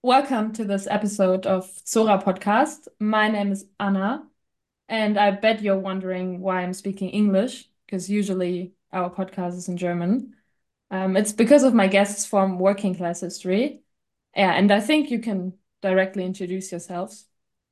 Welcome to this episode of Zora Podcast. My name is Anna, and I bet you're wondering why I'm speaking English, because usually our podcast is in German. It's because of my guests from Working Class History. Yeah, and I think you can directly introduce yourselves.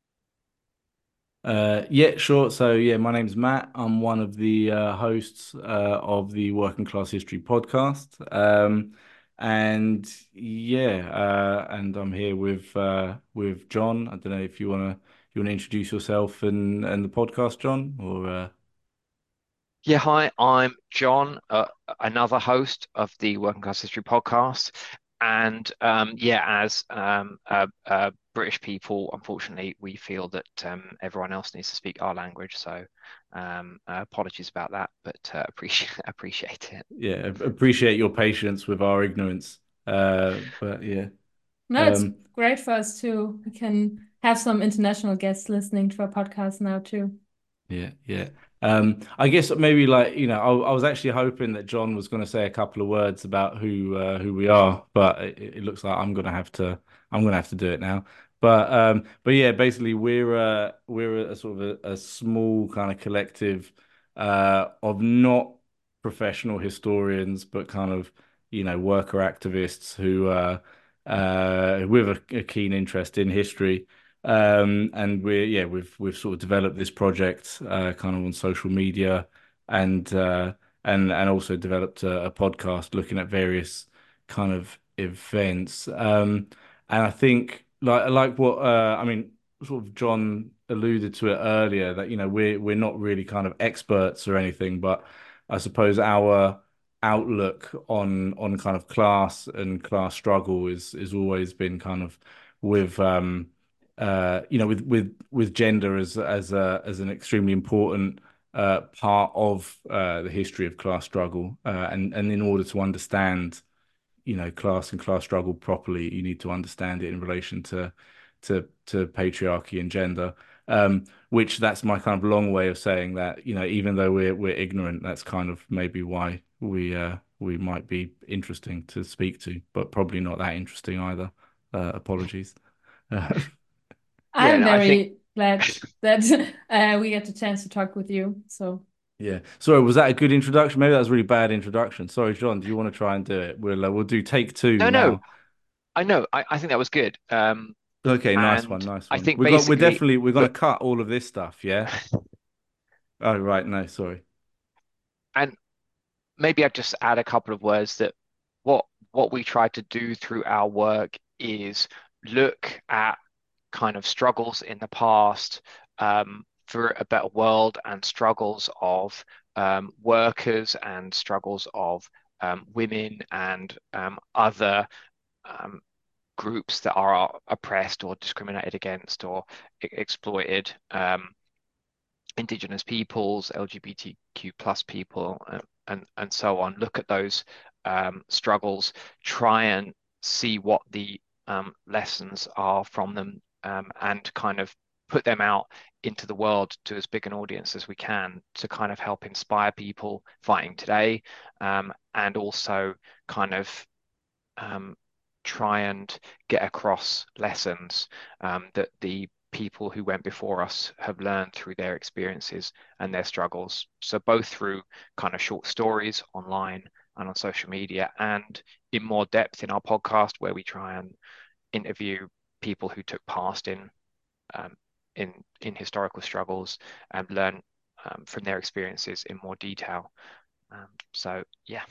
Yeah, sure. So, yeah, my name's Matt. I'm one of the hosts of the Working Class History podcast. And yeah, and I'm here with John. I don't know if you wanna introduce yourself and the podcast, John, or Yeah, hi, I'm John, another host of the Working Class History podcast. And yeah, as British people, unfortunately, we feel that everyone else needs to speak our language. So apologies about that, but appreciate it. yeah, appreciate your patience with our ignorance. But yeah. No, it's Um, great for us too. We can have some international guests listening to our podcast now too. Yeah, yeah. I guess maybe I was actually hoping that John was going to say a couple of words about who we are, but it looks like I'm gonna have to do it now. But yeah, basically we're a sort of a small kind of collective of not professional historians, but kind of worker activists who with a keen interest in history. And we've sort of developed this project kind of on social media and and also developed a podcast looking at various kind of events. And I think like what I mean, sort of John alluded to it earlier that we're not really kind of experts or anything, but I suppose our outlook on kind of class and class struggle is always been kind of with with gender as an extremely important part of the history of class struggle, and in order to understand class and class struggle properly, you need to understand it in relation to patriarchy and gender. Which that's my kind of long way of saying that even though we're ignorant, that's kind of maybe why we might be interesting to speak to, but probably not that interesting either. Apologies. Yeah, I'm and I think very glad that we get the chance to talk with you. So. Yeah. Sorry, was that a good introduction? Maybe that was a really bad introduction. Sorry, John, do you want to try and do it? We'll do take two no, no, now. I know, I think that was good. Okay, nice one, And nice I one. think basically, We're gonna look, cut all of this stuff, yeah? Oh, right, no, sorry. and maybe I'd just add a couple of words that what what we try to do through our work is look at kind of struggles in the past for a better world and struggles of workers and struggles of women and other um, groups that are oppressed or discriminated against or exploited. Indigenous peoples, LGBTQ plus people, and so on. Look at those struggles, try and see what the lessons are from them, and kind of put them out into the world to as big an audience as we can to kind of help inspire people fighting today, and also kind of um, try and get across lessons that the people who went before us have learned through their experiences and their struggles. So both through kind of short stories online and on social media, and in more depth in our podcast where we try and interview people who took part um, in historical struggles and learn from their experiences in more detail. So yeah.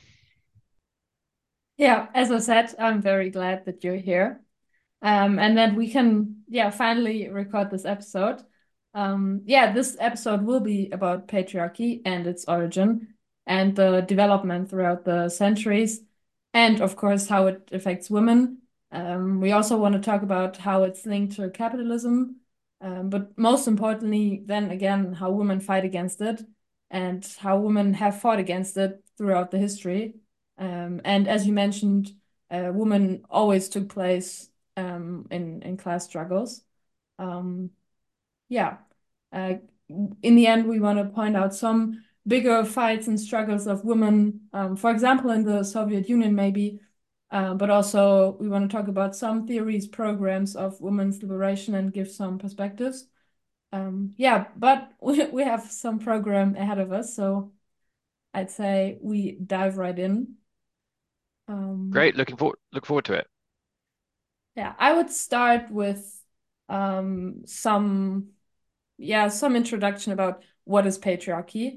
Yeah, as I said, I'm very glad that you're here. And that we can, yeah, finally record this episode. Yeah, this episode will be about patriarchy and its origin and the development throughout the centuries, and of course, how it affects women. We also want to talk about how it's linked to capitalism, but most importantly, then again, how women fight against it and how women have fought against it throughout the history. And as you mentioned, women always took place in class struggles. Um, yeah. Uh, in the end, we want to point out some bigger fights and struggles of women. For example, in the Soviet Union, maybe But also we want to talk about some theories, programs of women's liberation and give some perspectives. Yeah, but we have some program ahead of us, so I'd say we dive right in. Great. Look forward to it. Yeah, I would start with some introduction about what is patriarchy.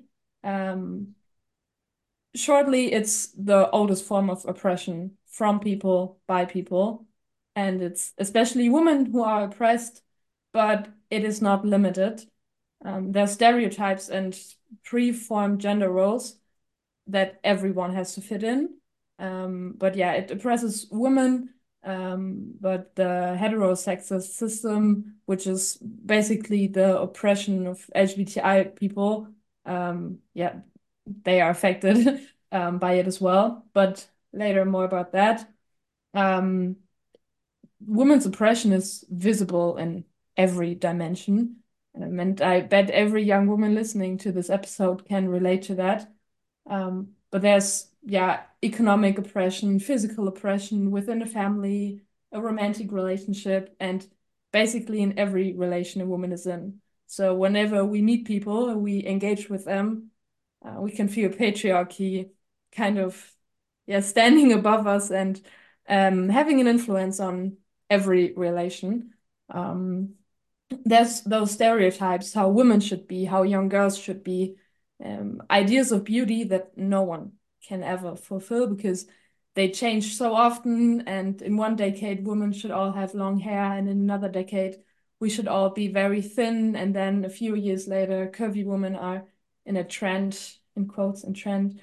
Shortly, it's the oldest form of oppression from people by people, and it's especially women who are oppressed, but it is not limited. There are stereotypes and preformed gender roles that everyone has to fit in. But yeah, it oppresses women, but the heterosexist system, which is basically the oppression of LGBTI people, yeah, they are affected by it as well. But later, more about that. Um, Women's oppression is visible in every dimension. And I bet every young woman listening to this episode can relate to that. But there's, economic oppression, physical oppression within a family, a romantic relationship, and basically in every relation a woman is in. So whenever we meet people and we engage with them, we can feel patriarchy kind of, standing above us and having an influence on every relation. There's those stereotypes, how women should be, how young girls should be, ideas of beauty that no one can ever fulfill because they change so often. And in one decade, women should all have long hair, and in another decade, we should all be very thin. And then a few years later, curvy women are in a trend, in quotes, in trend.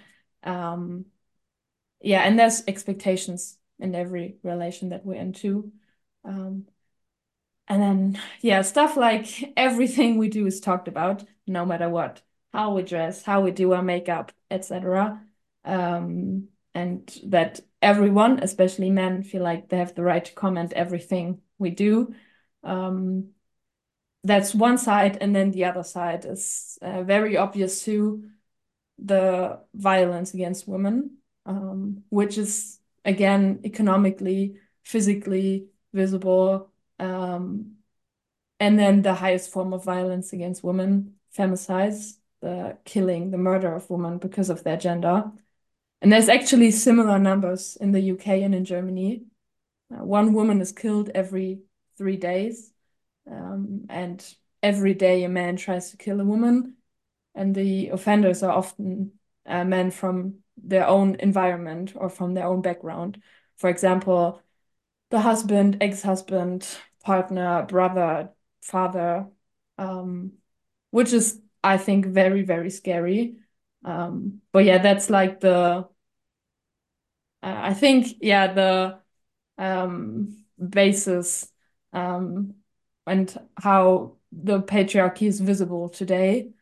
And there's expectations in every relation that we're into. And then, stuff like everything we do is talked about, no matter what, how we dress, how we do our makeup, etc. And that everyone, especially men, feel like they have the right to comment everything we do. That's one side, and then the other side is very obvious too, the violence against women, which is again economically, physically visible. And then the highest form of violence against women, femicide, the killing, the murder of women because of their gender. And there's actually similar numbers in the UK and in Germany. One woman is killed every 3 days, and every day a man tries to kill a woman. And the offenders are often men from their own environment or from their own background. For example, the husband, ex-husband, partner, brother, father, which is, I think, very, very scary. But yeah, that's like I think, the basis, and how the patriarchy is visible today.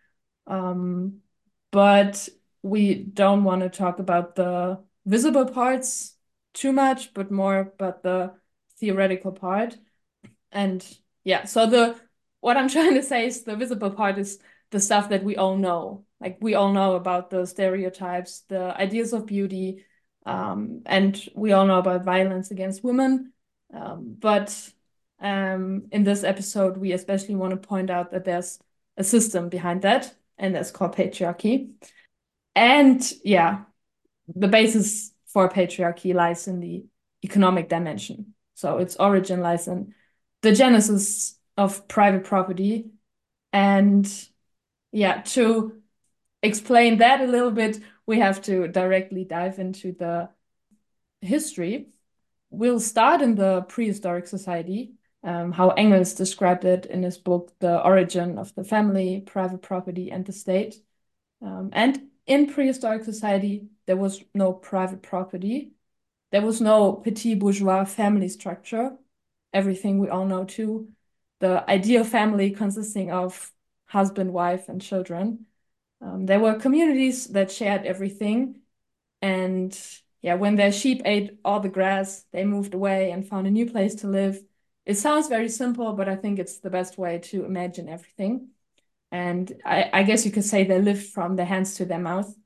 But we don't want to talk about the visible parts too much, but more about the theoretical part. And so what I'm trying to say is the visible part is the stuff that we all know. Like we all know about the stereotypes, the ideas of beauty, and we all know about violence against women. But in this episode, we especially want to point out that there's a system behind that, and that's called patriarchy. And the basis for patriarchy lies in the economic dimension. So its origin lies in the genesis of private property. And to explain that a little bit, we have to directly dive into the history. We'll start in the prehistoric society, how Engels described it in his book, The Origin of the Family, Private Property, and the State. And in prehistoric society, there was no private property. There was no petit bourgeois family structure, everything we all know too. The ideal family consisting of husband, wife, and children. There were communities that shared everything. And when their sheep ate all the grass, they moved away and found a new place to live. It sounds very simple, but I think it's the best way to imagine everything. And I guess you could say they lived from their hands to their mouth.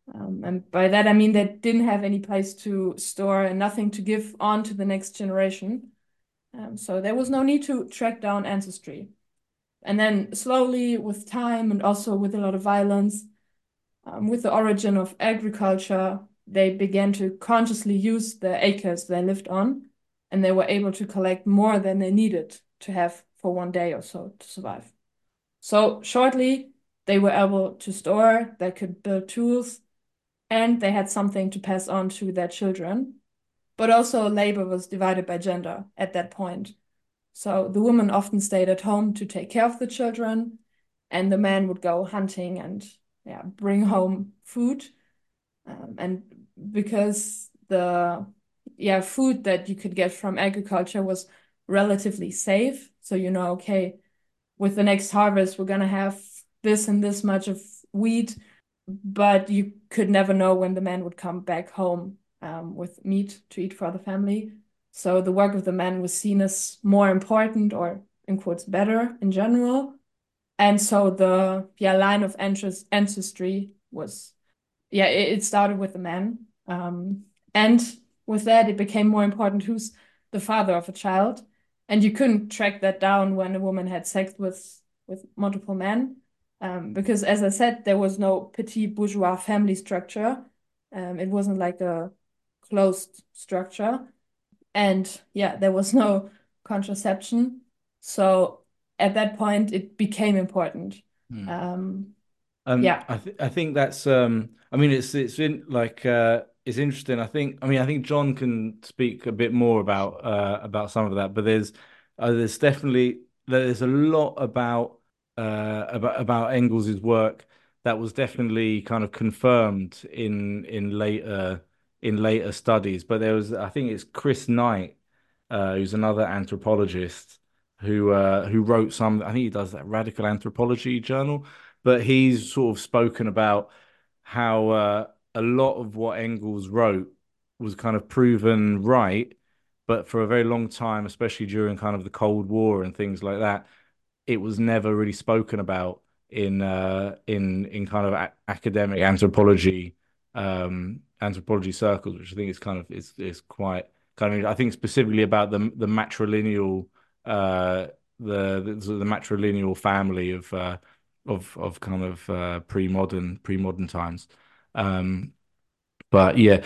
And by that, I mean they didn't have any place to store and nothing to give on to the next generation. So there was no need to track down ancestry. And then slowly, with time and also with a lot of violence, with the origin of agriculture, they began to consciously use the acres they lived on, and they were able to collect more than they needed to have for one day or so to survive. So shortly, they were able to store, they could build tools, and they had something to pass on to their children. But also, labor was divided by gender at that point. So the woman often stayed at home to take care of the children, and the man would go hunting and bring home food. And because the food that you could get from agriculture was relatively safe, so okay, with the next harvest we're gonna have this and this much of wheat, but you could never know when the man would come back home with meat to eat for the family. So the work of the man was seen as more important, or in quotes better in general. And so the line of ancestry was it started with the man. And with that it became more important who's the father of a child. And you couldn't track that down when a woman had sex with multiple men. Because as I said, there was no petit bourgeois family structure. It wasn't like a closed structure. And there was no contraception. So at that point, it became important. Hmm. Um, yeah. I think that's I mean it's in like it's interesting. I think John can speak a bit more about some of that, but there's definitely there's a lot about Engels's work that was definitely kind of confirmed in later studies. But there was, I think it's Chris Knight, who's another anthropologist who wrote some. I think he does that Radical Anthropology journal, but he's sort of spoken about how a lot of what Engels wrote was kind of proven right, but for a very long time, especially during kind of the Cold War and things like that, it was never really spoken about in kind of academic anthropology circles, which I think is kind of is quite kind of, I think specifically about the matrilineal the matrilineal family of kind of pre-modern times. Um, but yeah,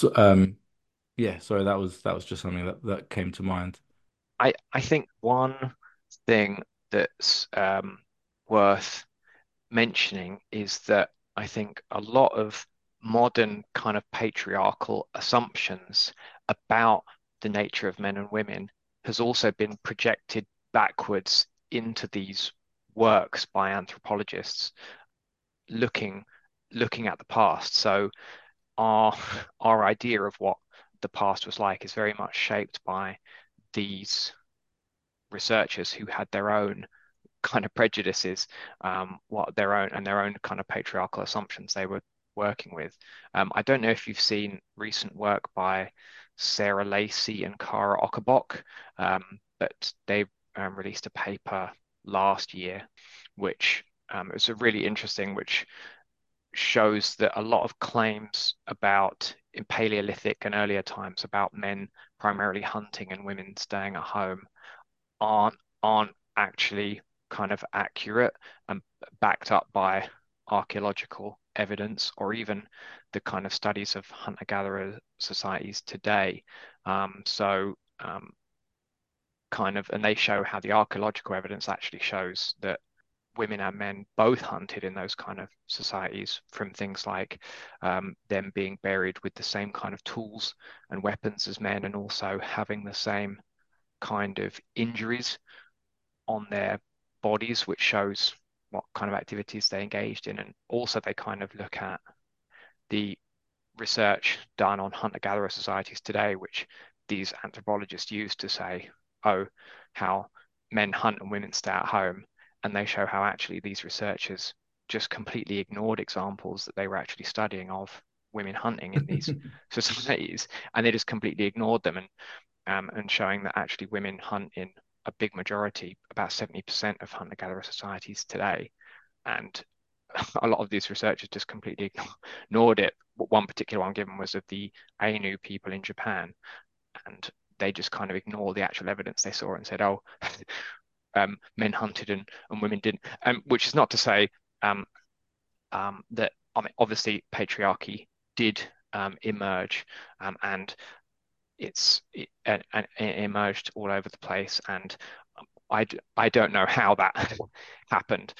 yeah, sorry, that was just something that came to mind. I think one thing that's worth mentioning is that I think a lot of modern kind of patriarchal assumptions about the nature of men and women has also been projected backwards into these works by anthropologists looking looking at the past. So our our idea of what the past was like is very much shaped by these researchers who had their own kind of prejudices, what their own kind of patriarchal assumptions they were working with. I don't know if you've seen recent work by Sarah Lacey and Kara Ockebok, but they released a paper last year, which was a really interesting, which shows that a lot of claims about in Paleolithic and earlier times about men primarily hunting and women staying at home aren't actually kind of accurate and backed up by archaeological evidence or even the kind of studies of hunter-gatherer societies today. So kind of, and they show how the archaeological evidence actually shows that women and men both hunted in those kind of societies, from things like them being buried with the same kind of tools and weapons as men, and also having the same kind of injuries on their bodies, which shows what kind of activities they engaged in. And also they kind of look at the research done on hunter-gatherer societies today, which these anthropologists use to say, oh, how men hunt and women stay at home. And they show how actually these researchers just completely ignored examples that they were actually studying of women hunting in these societies, and they just completely ignored them, and showing that actually women hunt in a big majority, about 70% of hunter-gatherer societies today. And a lot of these researchers just completely ignored it. One particular one given was of the Ainu people in Japan, and they just kind of ignored the actual evidence they saw and said, "Oh, men hunted and women didn't." Which is not to say that, I mean, obviously patriarchy did emerge, and and it emerged all over the place, and I don't know how that happened,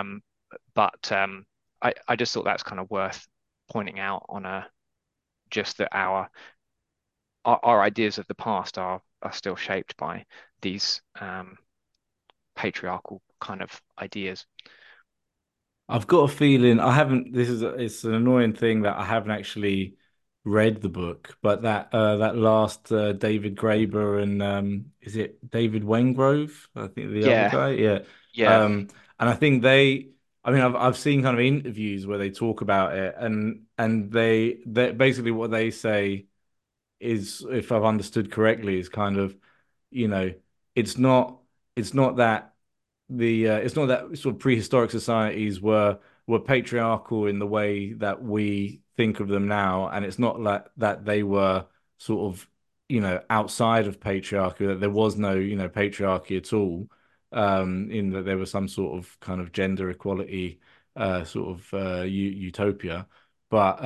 but I just thought that's kind of worth pointing out on a just that our ideas of the past are still shaped by these patriarchal kind of ideas. I've got a feeling I haven't. It's an annoying thing that I haven't actually read the book, but that last David Graeber and is it David Wengrove? I think the other Yeah, guy, yeah. yeah. Um, and I think they. I mean, I've seen kind of interviews where they talk about it, and they basically what they say is, if I've understood correctly, is kind of, you know, it's not it's not that it's not that sort of prehistoric societies were patriarchal in the way that we think of them now, and it's not like that they were sort of, outside of patriarchy, that there was no, patriarchy at all, in that there was some sort of kind of gender equality, sort of utopia, but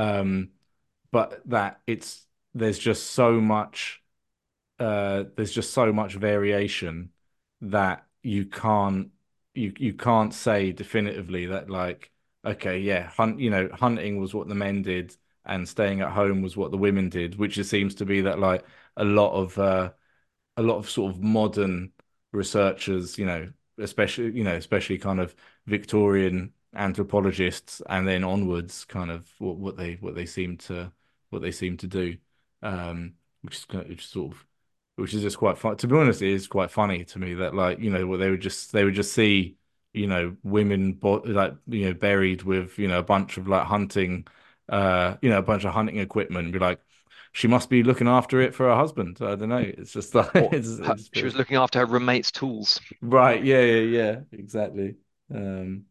that there's just so much there's just so much variation that you can't say definitively that, like, okay, yeah, hunting was what the men did and staying at home was what the women did, which it seems to be that, like, a lot of uh a lot of sort of modern researchers, especially kind of Victorian anthropologists and then onwards, kind of what they seem to do, which is sort of which is just quite fun. To be honest, it is quite funny to me that, like, what they would just see, women buried with, a bunch of like hunting, a bunch of hunting equipment, and be like, she must be looking after it for her husband. I don't know. It's just like Or it's she was looking after her roommate's tools. right. Yeah, yeah, yeah. Exactly. Um,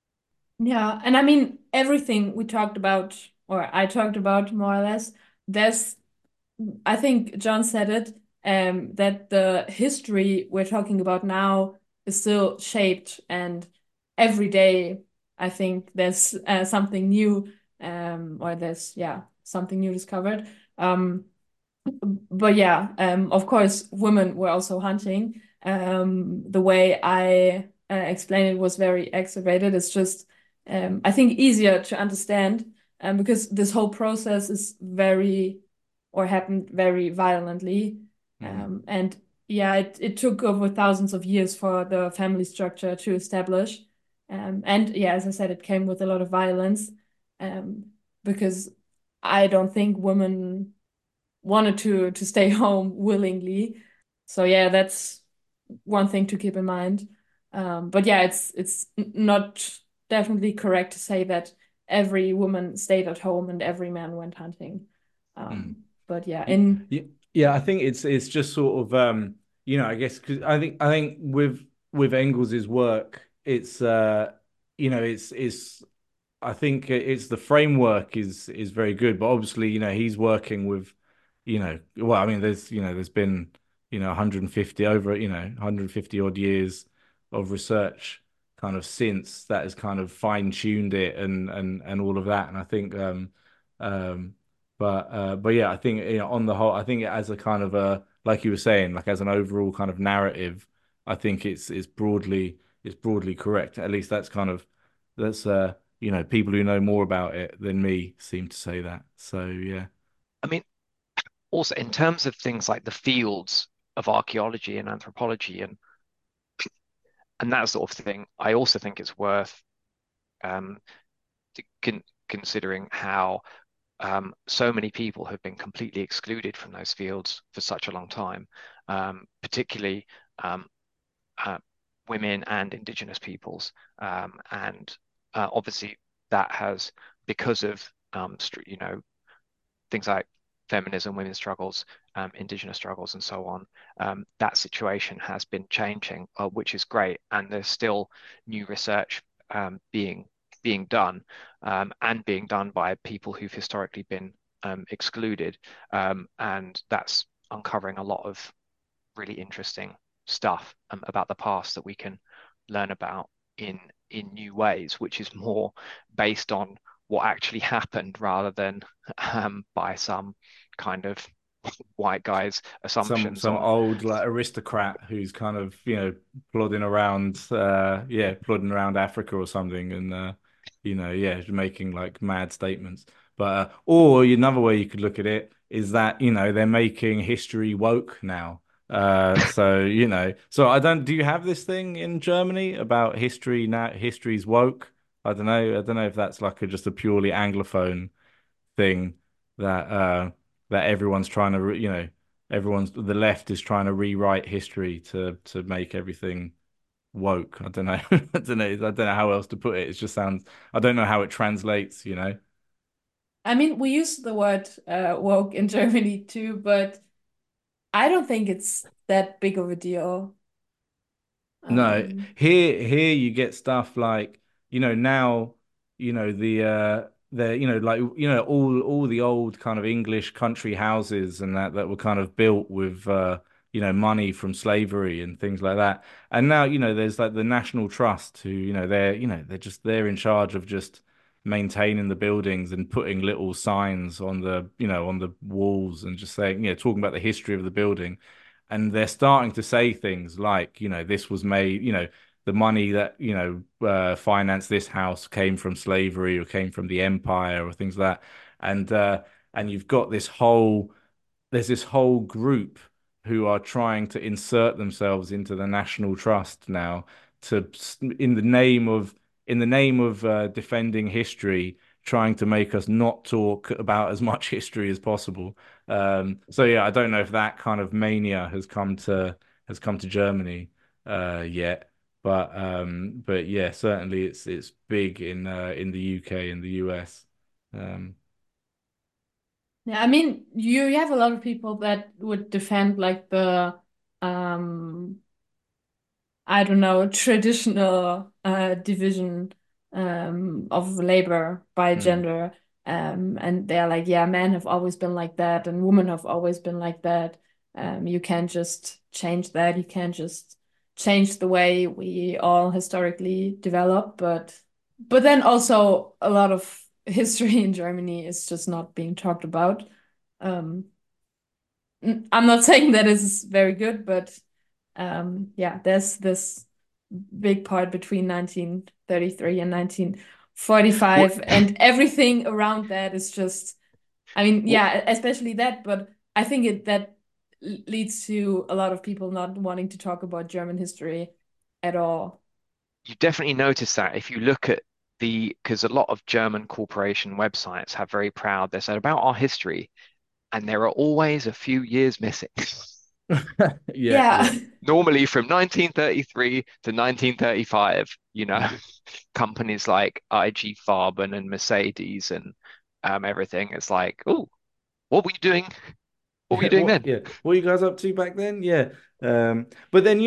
Yeah, and I mean everything we talked about, or I talked about more or less, there's I think John said it, that the history we're talking about now is still shaped, and every day I think there's something new, or there's, yeah, something new discovered. Um, but yeah, of course, women were also hunting. The way I explained it was very exacerbated. It's just, I think, easier to understand, because this whole process is very, or happened very violently. mhm, And yeah, it took over thousands of years for the family structure to establish. And yeah, as I said, it came with a lot of violence, because I don't think women wanted to stay home willingly. So yeah, that's one thing to keep in mind. But yeah, it's not definitely correct to say that every woman stayed at home and every man went hunting. mhm. But yeah, Y- in Yeah, I think it's just sort of, I guess, because I think with Engels's work, it's it's I think it's the framework is very good, but obviously, he's working with, well, I mean, there's been, 150 over, 150 odd years of research kind of since that has kind of fine-tuned it and all of that. And I think, um but yeah, I think, on the whole, I think as a kind of a, like you were saying, like as an overall kind of narrative, I think it's broadly correct. At least that's people who know more about it than me seem to say that. So yeah. I mean, also in terms of things like the fields of archaeology and anthropology and that sort of thing, I also think it's worth um, considering how so many people have been completely excluded from those fields for such a long time, particularly um, uh, women and indigenous peoples. And obviously that has, because of things like feminism, women's struggles, indigenous struggles, and so on, that situation has been changing, which is great. And there's still new research being being done, and being done by people who've historically been excluded. And that's uncovering a lot of really interesting stuff about the past that we can learn about in new ways, which is more based on what actually happened rather than by some kind of white guy's assumptions Some on. old like aristocrat who's kind of, plodding around plodding around Africa or something, and making like mad statements. But or another way you could look at it is that, they're making history woke now. So I don't, do you have this thing in Germany about history now? History's woke. I don't know if that's like just a purely Anglophone thing that that everyone's trying to everyone's, the left is trying to rewrite history to make everything woke. I don't know. I don't know how else to put it. It just sounds, I don't know how it translates. I mean, we use the word woke in Germany too, but I don't think it's that big of a deal. No, Um, here you get stuff like, now, all the old kind of English country houses and that were kind of built with money from slavery and things like that. And now, there's like the National Trust who, they're in charge of just maintaining the buildings and putting little signs on the walls and just saying, talking about the history of the building. And they're starting to say things like, this was made, the money that, financed this house came from slavery or came from the empire or things like that. And you've got there's this whole group who are trying to insert themselves into the National Trust now to, in the name of defending history, trying to make us not talk about as much history as possible. So yeah, I don't know if that kind of mania has come to Germany yet, but yeah, certainly it's big in the UK and the US. Um, yeah, I mean, you have a lot of people that would defend like the um I don't know, traditional division of labor by mm, gender. And they're like, yeah, men have always been like that, and women have always been like that. You can't just change that. You can't just change the way we all historically develop. But then also a lot of history in Germany is just not being talked about. Um, I'm not saying that is very good, but yeah, there's this big part between 1933 and what 1945, and everything around that is just, I mean, what yeah, especially that, but I think that leads to a lot of people not wanting to talk about German history at all. You definitely notice that if you look at because a lot of German corporation websites have very proud, they said about our history, and there are always a few years missing. yeah, Yeah. yeah. Normally from 1933 to 1935, companies like IG Farben and Mercedes and everything. It's like, oh, what were you doing? What were you Yeah, doing then? what are you guys up to back then? Yeah. But then,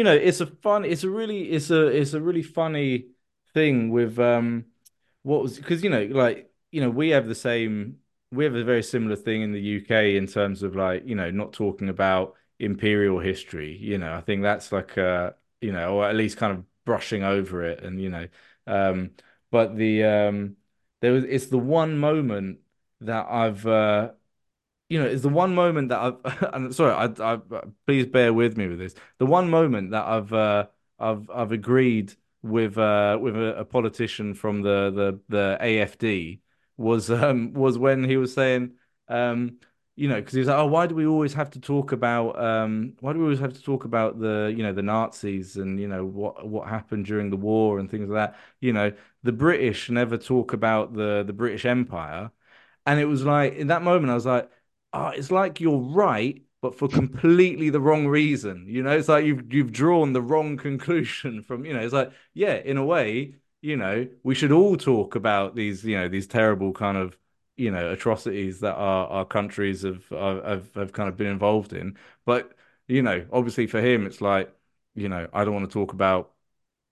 it's a really funny thing with what was, because like, we have a very similar thing in the UK in terms of like, not talking about imperial history. I think that's like or at least kind of brushing over it, and um but it's the one moment that it's the one moment that I've. I'm sorry, please bear with me with this. The one moment that I've agreed with a politician from the AFD was when he was saying, because he was like, oh, why do we always have to talk about the Nazis and what happened during the war and things like that. The British never talk about the British Empire. And it was like, in that moment, I was like, oh, it's like you're right, but for completely the wrong reason. It's like you've drawn the wrong conclusion from, it's like, yeah, in a way, we should all talk about these terrible kind of, atrocities that our countries have kind of been involved in. But, obviously for him, it's like, I don't want to talk about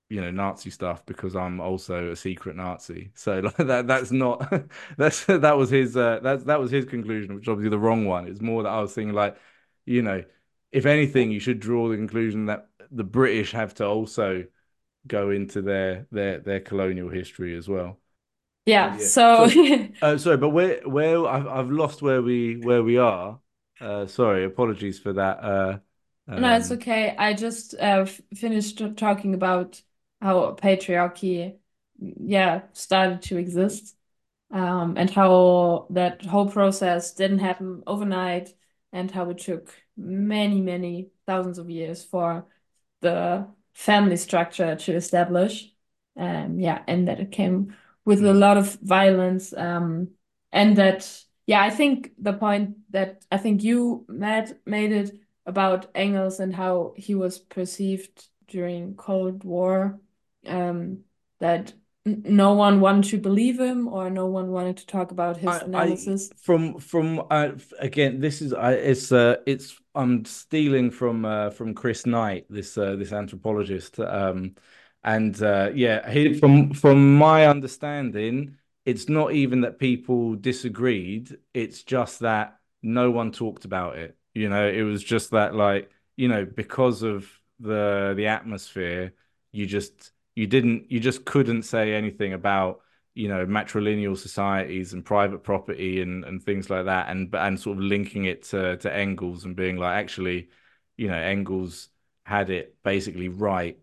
Nazi stuff because I'm also a secret Nazi. So like that's not that was his that was his conclusion, which is obviously the wrong one. It's more that I was thinking like, you know, if anything, you should draw the conclusion that the British have to also go into their colonial history as well. But Yeah, yeah. so So sorry, but where I've lost where we are. Sorry, apologies for that. no, it's Um okay. I just finished talking about how patriarchy, yeah, started to exist, and how that whole process didn't happen overnight, and how it took many, many thousands of years for the family structure to establish. Yeah, and that it came with a mm. lot of violence. And that, yeah, I think the point that I think you, Matt, made it about Engels and how he was perceived during Cold War, um, that no one wanted to believe him or no one wanted to talk about his I analysis. from again, this is it's I'm stealing from Chris Knight, this anthropologist, and yeah, from my understanding, it's not even that people disagreed, it's just that no one talked about it. It was just that, like, because of the atmosphere, you just couldn't say anything about matrilineal societies and private property and things like that, and sort of linking it to Engels and being like, actually, Engels had it basically right,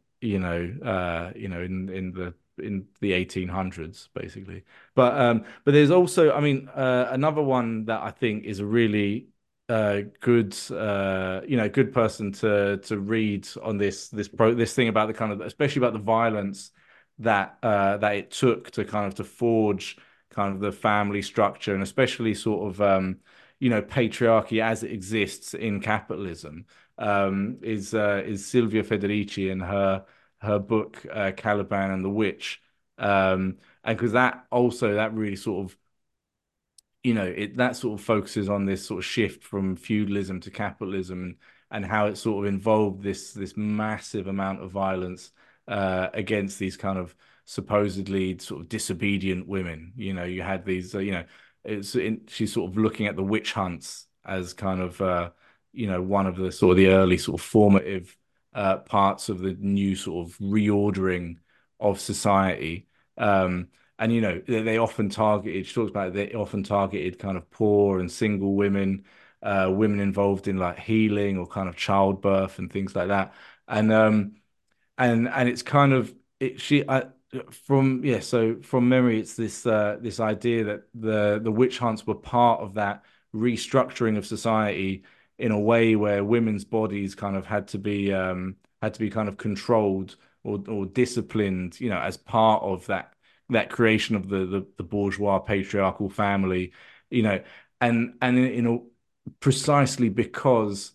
in the 1800s basically. But there's also, I mean, another one that I think is a really good person to read on this thing about the kind of, especially about the violence that it took to kind of to forge kind of the family structure, and especially sort of patriarchy as it exists in capitalism, is Silvia Federici and her book, Caliban and the Witch, and because that really sort of, that sort of focuses on this sort of shift from feudalism to capitalism, and how it sort of involved this massive amount of violence against these kind of supposedly sort of disobedient women. You had these, she's sort of looking at the witch hunts as kind of, one of the sort of the early sort of formative parts of the new sort of reordering of society. And they often targeted, she talks about it, they often targeted kind of poor and single women, women involved in like healing or kind of childbirth and things like that. And it's kind of it she I from yeah so from memory, it's this idea that the witch hunts were part of that restructuring of society in a way where women's bodies kind of had to be kind of controlled or disciplined, as part of that creation of the bourgeois patriarchal family, you know and precisely because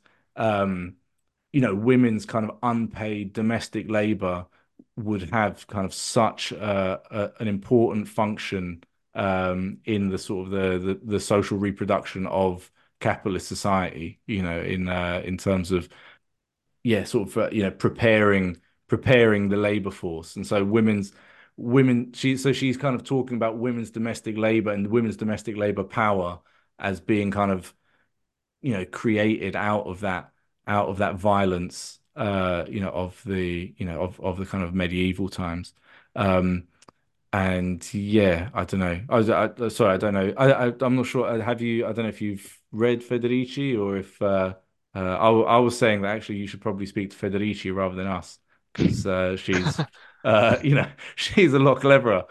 women's kind of unpaid domestic labor would have kind of such an important function in the sort of the social reproduction of capitalist society, in terms of, yeah, sort of, preparing the labor force. And so she's kind of talking about women's domestic labor and women's domestic labor power as being kind of, created out of that violence, of the kind of medieval times. Um, and yeah, I don't know. Sorry, I don't know. I'm not sure. I don't know if you've read Federici, or if I was saying that actually you should probably speak to Federici rather than us, because she's a lot cleverer.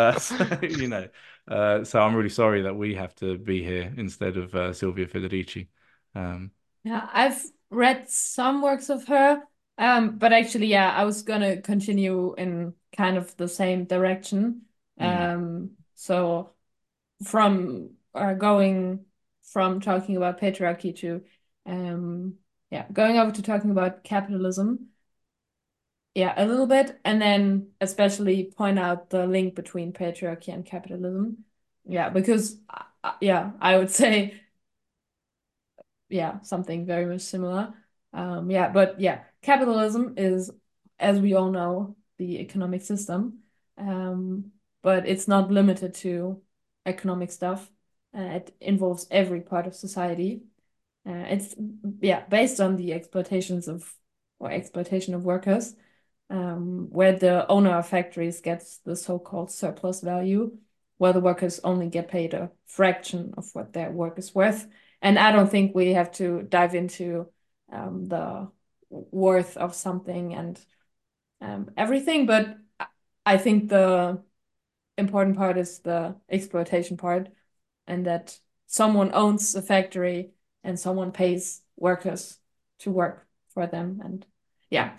So I'm really sorry that we have to be here instead of Silvia Federici. Um, Yeah, I've read some works of her, but actually, yeah, I was gonna continue in kind of the same direction. mm, So from going from talking about patriarchy to, yeah, going over to talking about capitalism, yeah, a little bit, and then especially point out the link between patriarchy and capitalism. Yeah, because yeah, I would say, yeah, something very much similar. Yeah, but yeah, capitalism is, as we all know, the economic system. But it's not limited to economic stuff. It involves every part of society. It's based on the exploitation of workers, where the owner of factories gets the so-called surplus value, where the workers only get paid a fraction of what their work is worth. And I don't think we have to dive into the worth of something and everything, but I think the important part is the exploitation part, and that someone owns a factory and someone pays workers to work for them. And yeah.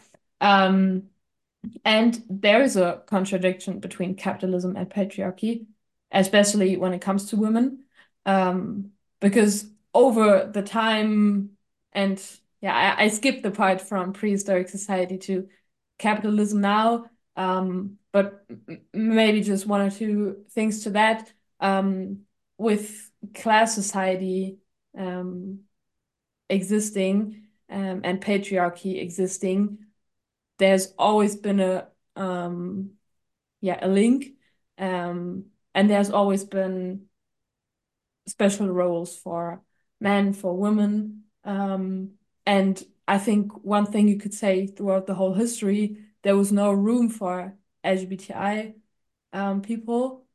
And there is a contradiction between capitalism and patriarchy, especially when it comes to women. Because over the time, and I skipped the part from prehistoric society to capitalism now, but maybe just one or two things to that. With class society existing and patriarchy existing, there's always been a link, and there's always been special roles for men, for women, and I think one thing you could say throughout the whole history, there was no room for LGBTI people,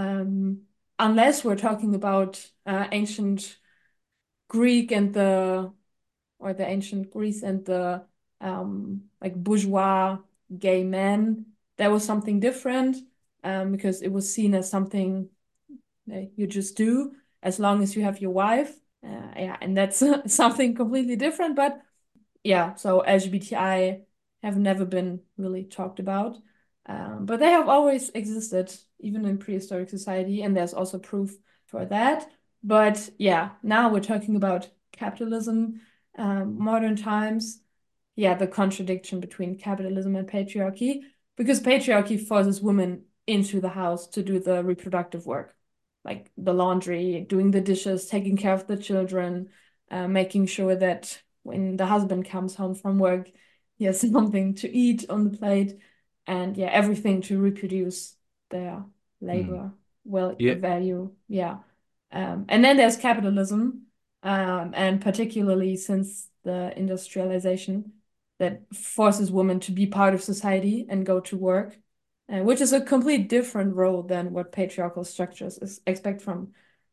unless we're talking about ancient Greek and the ancient Greece and the like bourgeois gay men. That was something different, because it was seen as something you just do as long as you have your wife. And that's something completely different. But yeah, so LGBTI have never been really talked about, but they have always existed, even in prehistoric society, and there's also proof for that. But yeah, now we're talking about capitalism, modern times. Yeah, the contradiction between capitalism and patriarchy, because patriarchy forces women into the house to do the reproductive work, like the laundry, doing the dishes, taking care of the children, making sure that when the husband comes home from work, he has something to eat on the plate, and everything to reproduce their labor value. Yeah. And then there's capitalism, and particularly since the industrialization, that forces women to be part of society and go to work, which is a complete different role than what patriarchal structures expect from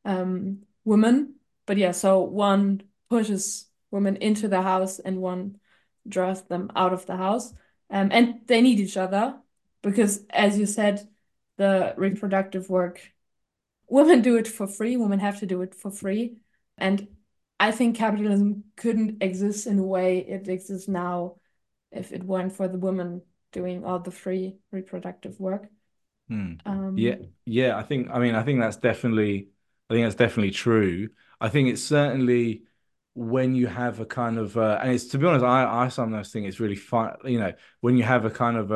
women. But yeah, so one pushes women into the house and one draws them out of the house. And they need each other because, as you said, the reproductive work, women do it for free. Women have to do it for free. And I think capitalism couldn't exist in the way it exists now if it weren't for the women doing all the free reproductive work. I think that's definitely true. I think it's certainly when you have a kind of and it's, to be honest, I sometimes think it's really fun, when you have a kind of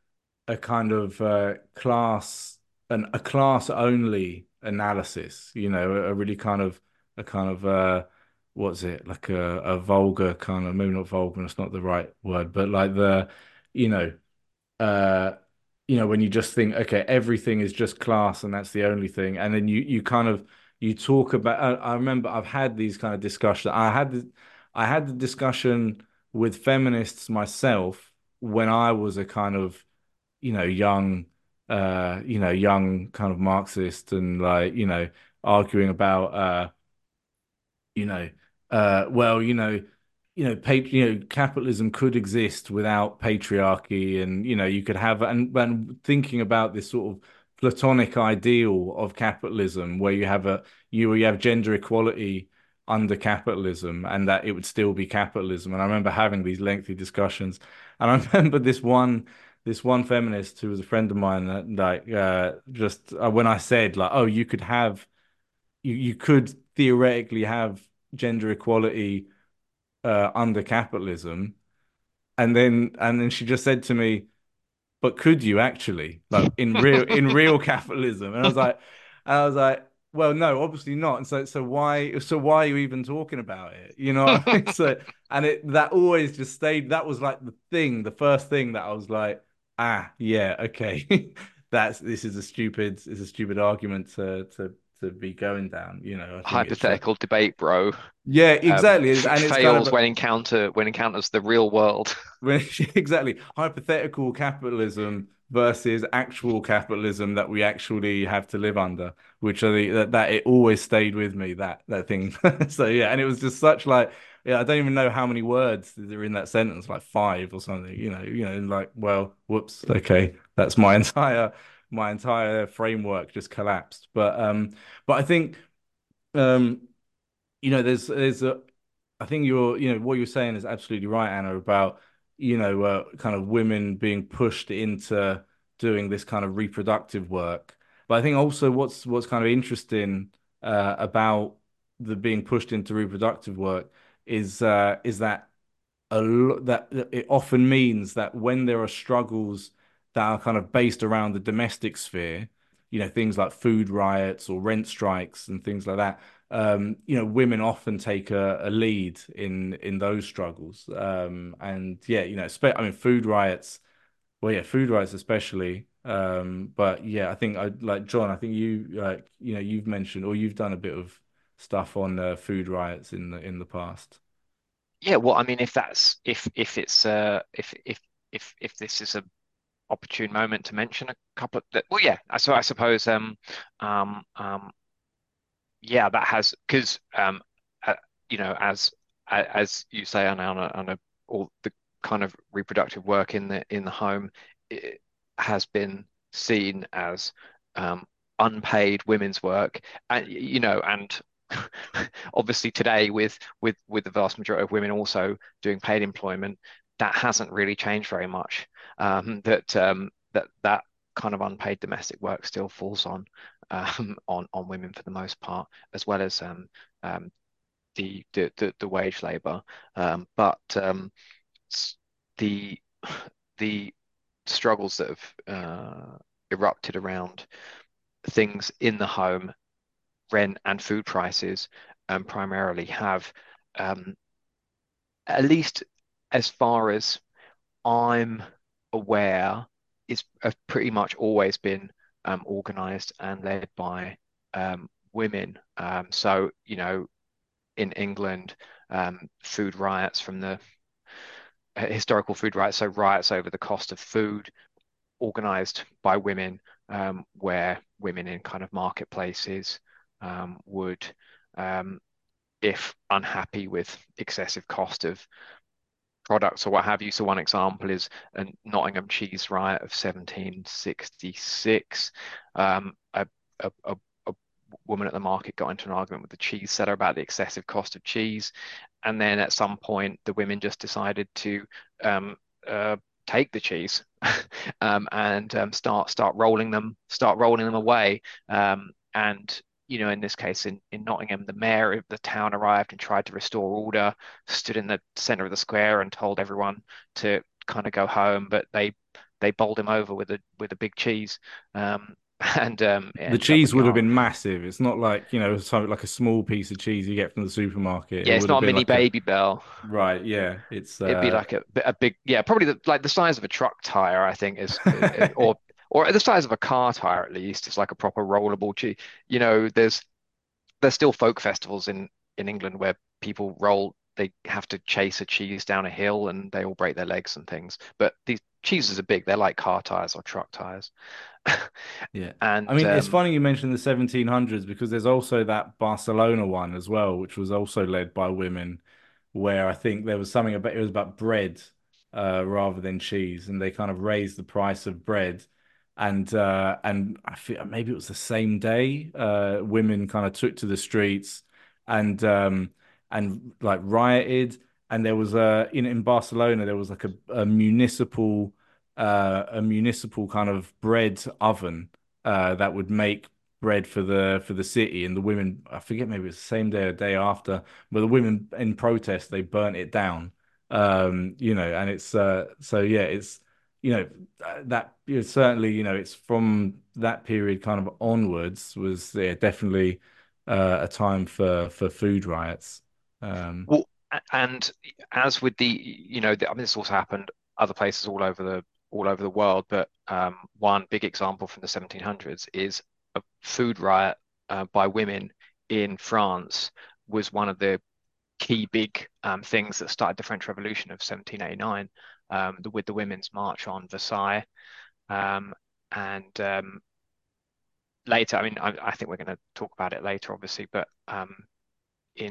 class, and a class only analysis, a really kind of what's it, like a vulgar kind of, maybe not vulgar, it's not the right word, but like you know uh when you just think, okay, everything is just class and that's the only thing, and then you kind of, you talk about, I remember I've had these kind of discussions. I had the discussion with feminists myself when I was a kind of, young young kind of Marxist, and like, arguing about you know, well, capitalism could exist without patriarchy, and you could have, and thinking about this sort of Platonic ideal of capitalism, where you have gender equality under capitalism, and that it would still be capitalism. And I remember having these lengthy discussions, and I remember this one feminist who was a friend of mine, that like just when I said, like, oh, you could theoretically have gender equality under capitalism, and then she just said to me, but could you actually, like, in real capitalism? And I was like, well, no, obviously not. And so why are you even talking about it, what I mean? So, and that always just stayed, that was like the first thing that I was like, Yeah, okay. This is a stupid argument to be going down. I think it's Hypothetical debate, bro. yeah, exactly. And it's kind of Fails when encounters the real world. exactly hypothetical capitalism versus actual capitalism that we actually have to live under, which I think that it always stayed with me, that thing. So yeah, and it was just such like, yeah, I don't even know how many words are in that sentence, like five or something, like, well, whoops, okay, that's my entire framework just collapsed. But I think um there's a I think what you're saying is absolutely right, Anna, about, kind of women being pushed into doing this kind of reproductive work. But I think also what's kind of interesting about the being pushed into reproductive work is that that it often means that when there are struggles that are kind of based around the domestic sphere, things like food riots or rent strikes and things like that, women often take a lead in those struggles. And yeah, I mean, food riots. Well, yeah, food riots especially. But yeah, I think I like John. I think you've mentioned or you've done a bit of stuff on food riots in the past. Yeah, well, I mean, if it's if this is a opportune moment to mention a couple of well, yeah, so I suppose um um yeah, that has because uh, you know as you say, on a all the kind of reproductive work in the home, it has been seen as um unpaid women's work, and and obviously today with the vast majority of women also doing paid employment, that hasn't really changed very much. That kind of unpaid domestic work still falls on women for the most part, as well as um, the wage labour. But the the struggles that have erupted around things in the home, rent and food prices, primarily have, um, at least as far as I'm aware, is have pretty much always been organized and led by women. So, in England, food riots from the historical food riots, so riots over the cost of food, organized by women, where women in kind of marketplaces would, um, if unhappy with excessive cost of products or what have you. So one example is a Nottingham cheese riot of 1766. A woman at the market got into an argument with the cheese seller about the excessive cost of cheese, and then at some point the women just decided to um, take the cheese and start rolling them away. And in this case, in Nottingham, the mayor of the town arrived and tried to restore order, stood in the center of the square and told everyone to kind of go home, but they bowled him over with a big cheese. And it The ended up cheese with would have gar. been massive. It's not like, something like a small piece of cheese you get from the supermarket. It Yeah, it's would have not a been mini like a baby bell. right, yeah. It's It'd be like a big, yeah, probably like the size of a truck tire, I think, or the size of a car tire at least. It's like a proper rollable cheese. There's still folk festivals in England where people roll. They have to chase a cheese down a hill and they all break their legs and things. But these cheeses are big. They're like car tires or truck tires. Yeah. I And mean, it's funny you mentioned the 1700s because there's also that Barcelona one as well, which was also led by women, where I think there was something about it was about bread rather than cheese, and they kind of raised the price of bread. And I feel maybe it was the same day, women kind of took to the streets and like rioted. And there was in Barcelona there was like a municipal kind of bread oven that would make bread for the city, and the women, I forget, maybe it's the same day or day after, but the women in protest they burnt it down. And it's so yeah, it's that certainly it's from that period kind of onwards was, yeah, definitely a time for food riots. well, and as with I mean, this also happened other places all over all over the world, but one big example from the 1700s is a food riot by women in France was one of the key big things that started the French Revolution of 1789 with the Women's March on Versailles. Um, and later, I mean, I think we're going to talk about it later, obviously, but in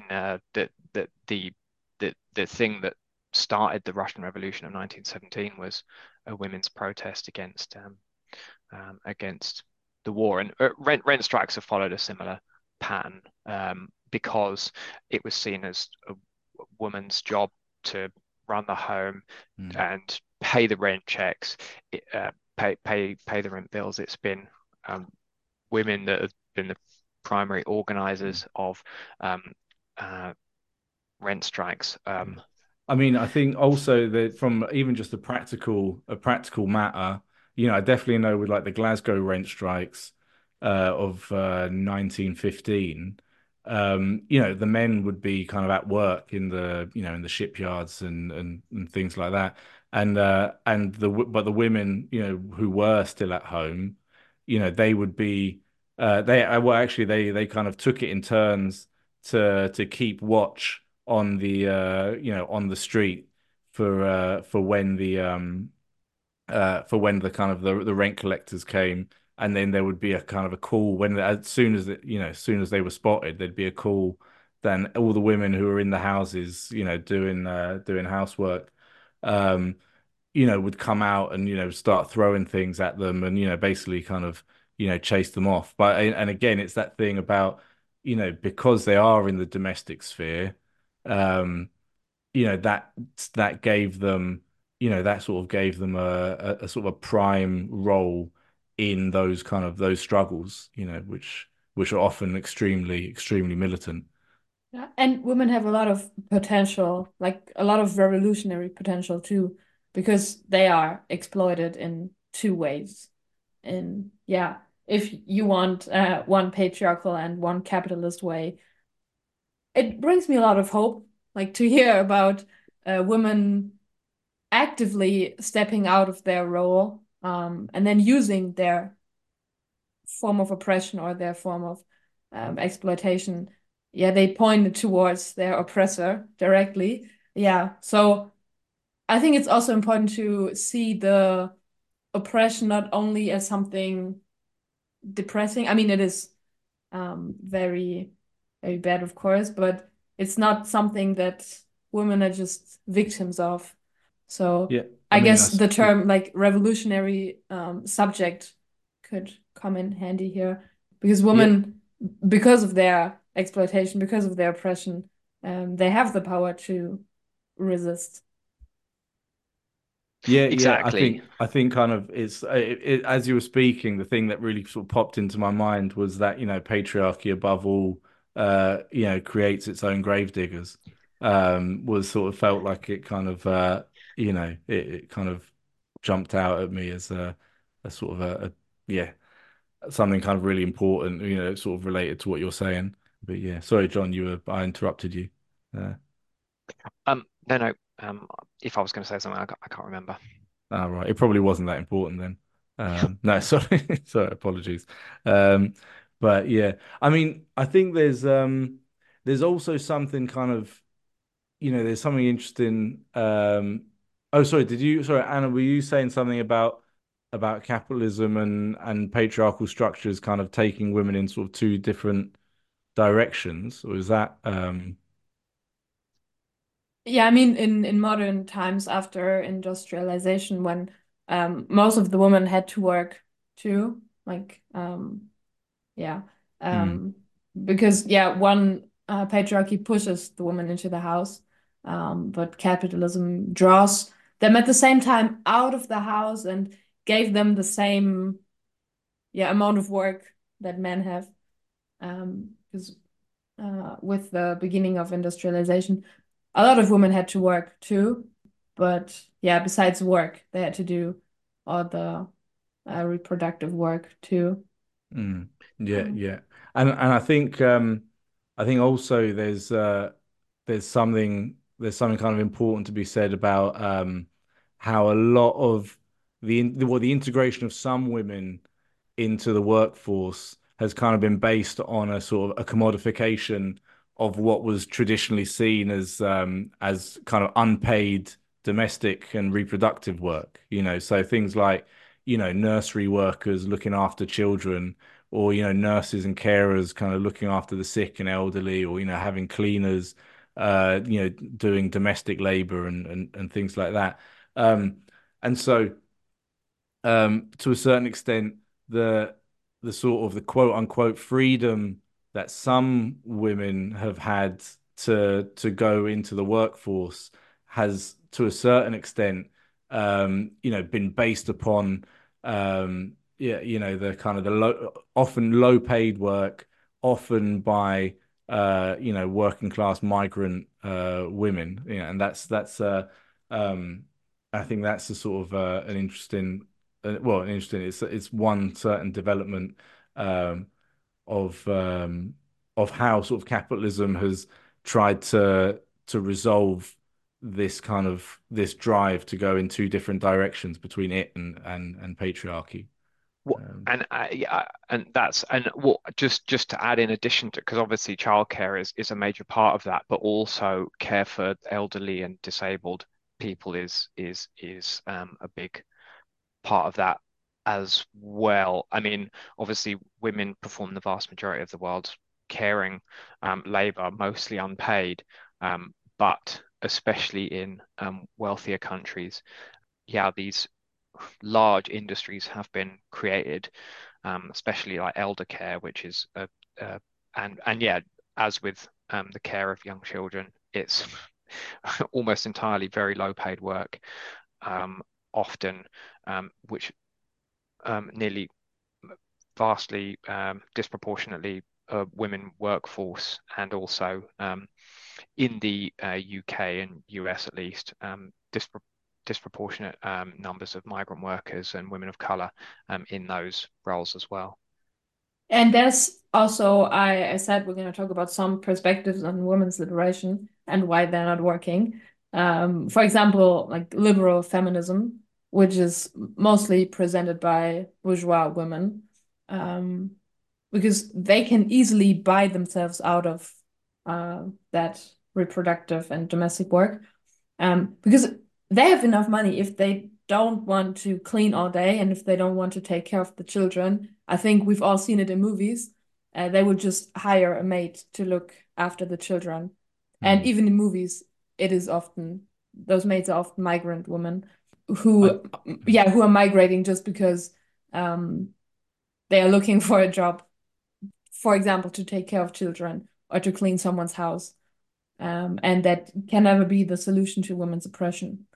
the thing that started the Russian Revolution of 1917 was a women's protest against the war, and rent strikes have followed a similar pattern because it was seen as a woman's job to run the home and pay the rent checks, pay the rent bills. It's been women that have been the primary organizers of rent strikes. I mean, I think also that from even just a practical matter, I definitely know with like the Glasgow rent strikes of 1915, the men would be kind of at work in the shipyards and things like that, but the women, who were still at home, they would be well, actually they kind of took it in turns to keep watch on on the street for when the kind of the rent collectors came, and then there would be a kind of a call when as soon as as soon as they were spotted, there'd be a call. Then all the women who were in the houses, doing housework, um, would come out and start throwing things at them and basically kind of chase them off. But and again, it's that thing about because they are in the domestic sphere, um, that gave them that sort of gave them a sort of a prime role in those struggles, which are often extremely militant. Yeah. And women have a lot of potential, like a lot of revolutionary potential too, because they are exploited in two ways. And yeah, if you want one patriarchal and one capitalist way, it brings me a lot of hope, like to hear about women actively stepping out of their role, and then using their form of oppression or their form of exploitation. Yeah, they pointed towards their oppressor directly. Yeah, so I think it's also important to see the oppression not only as something depressing. I mean, it is very, very bad, of course, but it's not something that women are just victims of. So Yeah, I I mean guess that's the term like revolutionary subject could come in handy here because yeah. women, because of their exploitation, because of their oppression, they have the power to resist. Yeah. I Exactly. think kind of as you were speaking, the thing that really sort of popped into my mind was that, patriarchy above all, creates its own gravediggers. Was sort of felt like it kind of, it kind of jumped out at me as a sort of yeah, something kind of really important, sort of related to what you're saying. But yeah, sorry, John, I interrupted you. Uh, No, no. If I was going to say something, I can't remember. right. It probably wasn't that important then. No, sorry. Sorry, apologies. Um, but yeah, I mean, I think there's also something kind of, there's something interesting. Oh, sorry, sorry, Anna, were you saying something about capitalism and patriarchal structures kind of taking women in sort of two different directions, or is that Yeah, I mean, in modern times after industrialization, when most of the women had to work too, like yeah, mm, um, because yeah, one patriarchy pushes the woman into the house, but capitalism draws them at the same time out of the house and gave them the same amount of work that men have, because with the beginning of industrialization, a lot of women had to work too. But yeah, besides work, they had to do all the reproductive work too. mm, yeah, Um, yeah. And I think also there's something kind of important to be said about how a lot of the integration of some women into the workforce has kind of been based on a sort of a commodification of what was traditionally seen as kind of unpaid domestic and reproductive work. So things like, nursery workers looking after children, or, nurses and carers kind of looking after the sick and elderly, or, having cleaners, doing domestic labor and things like that. And so to a certain extent, the the sort of the quote unquote freedom that some women have had to go into the workforce has, to a certain extent, been based upon yeah, the kind of often low paid work, often by working class migrant women. And um I think that's a sort of an interesting it's one certain development um, of um, of how sort of capitalism has tried to resolve this drive to go in two different directions between it and patriarchy. Um, Just to add, in addition to, because obviously childcare is a major part of that, but also care for elderly and disabled people is a big part of that as well. I mean, obviously, women perform the vast majority of the world's caring labor, mostly unpaid, but especially in wealthier countries, yeah, these large industries have been created, especially like elder care, which is and yeah, as with the care of young children, it's almost entirely very low paid work, often, which nearly vastly disproportionately women workforce, and also in the UK and US at least, disproportionate numbers of migrant workers and women of color in those roles as well. And there's also, I said we're going to talk about some perspectives on women's liberation and why they're not working. For example, like liberal feminism, which is mostly presented by bourgeois women, um, because they can easily buy themselves out of that reproductive and domestic work, because they have enough money if they don't want to clean all day and if they don't want to take care of the children. I think we've all seen it in movies. They would just hire a maid to look after the children. And mm. even in movies, it is often those maids are often migrant women I, who, yeah, who are migrating just because um, they are looking for a job, for example, to take care of children or to clean someone's house. And that can never be the solution to women's oppression.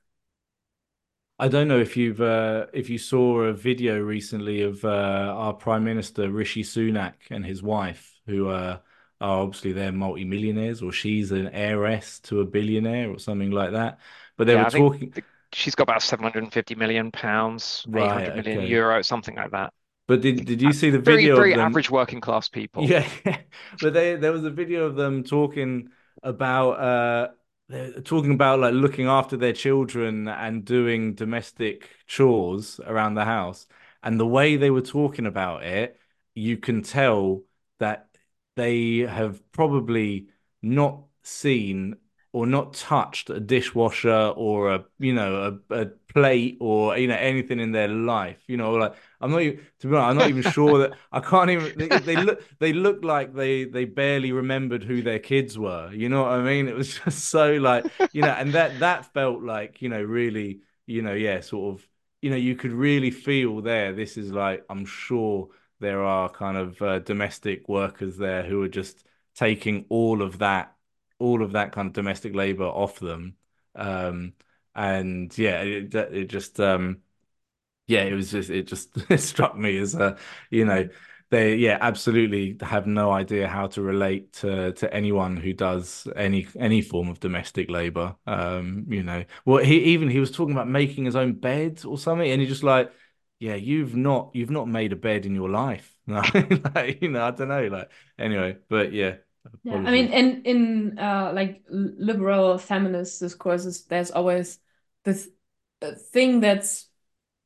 I don't know if you saw a video recently of our Prime Minister Rishi Sunak and his wife, who are obviously they're multimillionaires, or she's an heiress to a billionaire or something like that. But they were Yeah, I think talking, she's got about 750 million pounds, right, 800 million okay. euro, something like that. But did you see the Very, video of very them? average working class people. Yeah, but there was a video of them talking about they're talking about like looking after their children and doing domestic chores around the house. And the way they were talking about it, you can tell that they have probably not seen or not touched a dishwasher or a plate or anything in their life. Like I'm not even, to be honest, I'm not even sure that I can't even. They look like they barely remembered who their kids were. You know what I mean? It was just so like and that felt like really yeah, sort of you could really feel there. This is like, I'm sure there are kind of domestic workers there who are just taking all of that kind of domestic labor off them. Um, and yeah, it just yeah, it just it struck me as they absolutely have no idea how to relate to anyone who does any form of domestic labor. Well, he was talking about making his own bed or something, and he just like, yeah, you've not made a bed in your life. Like, I don't know, like, anyway, but yeah, Yeah, I mean, apologies. in like liberal feminist discourses, there's always this thing that's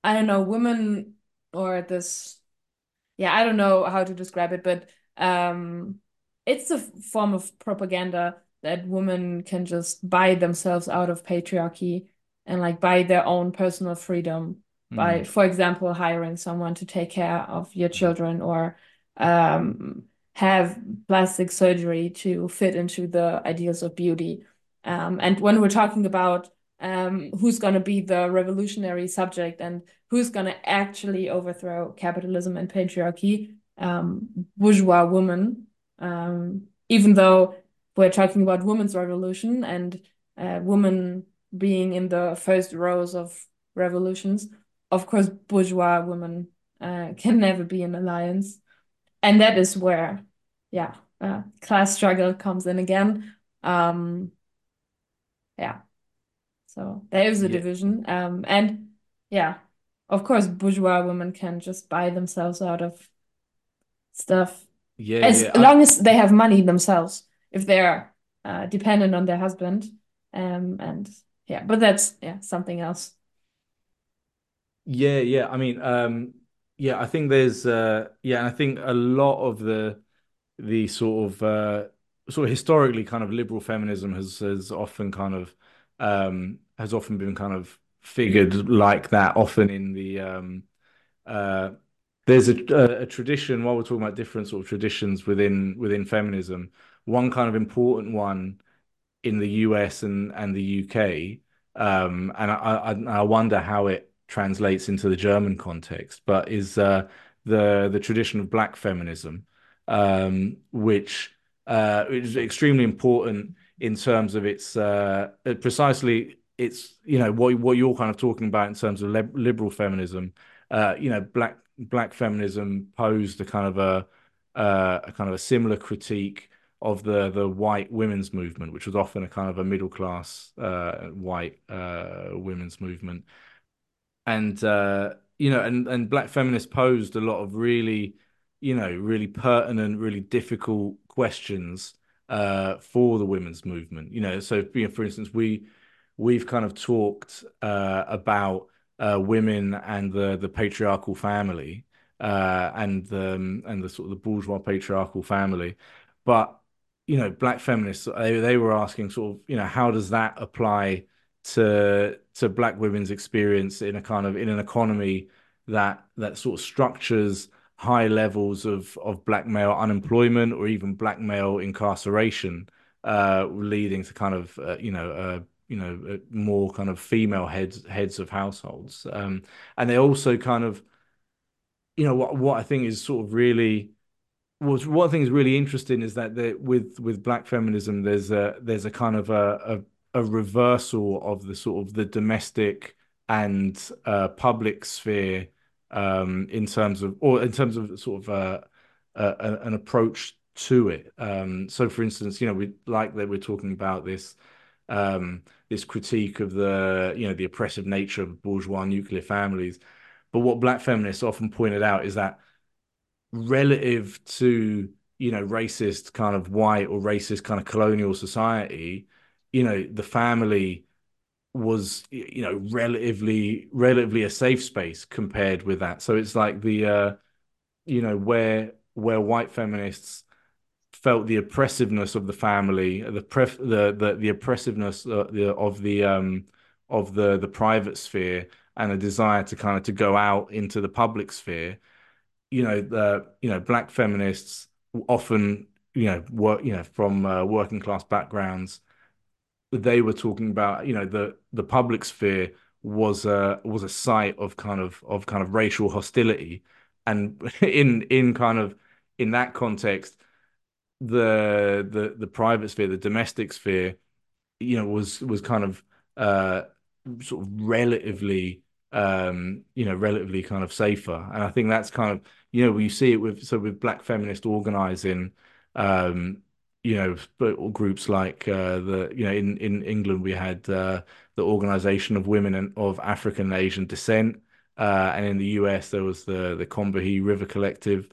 I don't know, women or this, yeah, I don't know how to describe it, but um, it's a form of propaganda that women can just buy themselves out of patriarchy and like buy their own personal freedom by, Mm. for example, hiring someone to take care of your children or um, have plastic surgery to fit into the ideals of beauty. And when we're talking about who's going to be the revolutionary subject and who's going to actually overthrow capitalism and patriarchy, bourgeois women. Even though we're talking about women's revolution and women being in the first rows of revolutions, of course, bourgeois women can never be in alliance. And that is where, yeah, class struggle comes in again. Um, yeah, so there is a Yeah, division. And yeah, of course, bourgeois women can just buy themselves out of stuff yeah, as yeah. long as they have money themselves, if they're dependent on their husband. And yeah, but that's yeah, something else. Yeah. I mean, yeah, I think there's yeah, and I think a lot of the sort of historically kind of liberal feminism has often kind of has often been kind of figured like that, often in the uh there's a tradition while we're talking about different sort of traditions within feminism. One kind of important one in the US and the UK. And I wonder how it translates into the German context, but is the tradition of black feminism, which is extremely important in terms of its precisely its what you're kind of talking about in terms of liberal feminism. Black feminism posed a kind of a similar critique of the white women's movement, which was often a kind of a middle class white women's movement, and and black feminists posed a lot of really, really pertinent, really difficult questions for the women's movement. So for instance, we've kind of talked about women and the patriarchal family and the sort of the bourgeois patriarchal family, but black feminists they were asking sort of how does that apply to black women's experience in a kind of in an economy that sort of structures high levels of black male unemployment or even black male incarceration, leading to kind of more kind of female heads of households. And they also kind of what I think is sort of really what I think is really interesting is that with black feminism, there's a kind of a reversal of the sort of the domestic and public sphere, in terms of sort of an approach to it. So, for instance, we like that we're talking about this critique of the oppressive nature of bourgeois nuclear families. But what black feminists often pointed out is that relative to racist kind of white or racist kind of colonial society, the family was relatively a safe space compared with that. So it's like the where white feminists felt the oppressiveness of the family, the oppressiveness of the private sphere, and a desire to kind of to go out into the public sphere. The black feminists often work from working class backgrounds. They were talking about the public sphere was a site of racial hostility, and in kind of in that context, the private sphere, the domestic sphere, was kind of uh sort of relatively kind of safer. And I think that's kind of we see it with black feminist organizing, but groups like the in England we had the Organization of Women of African and Asian Descent, and in the US there was the Combahee River Collective.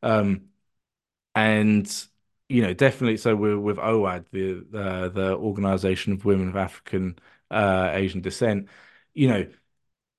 And definitely, so we're with OAD, the Organization of Women of African Asian Descent. You know,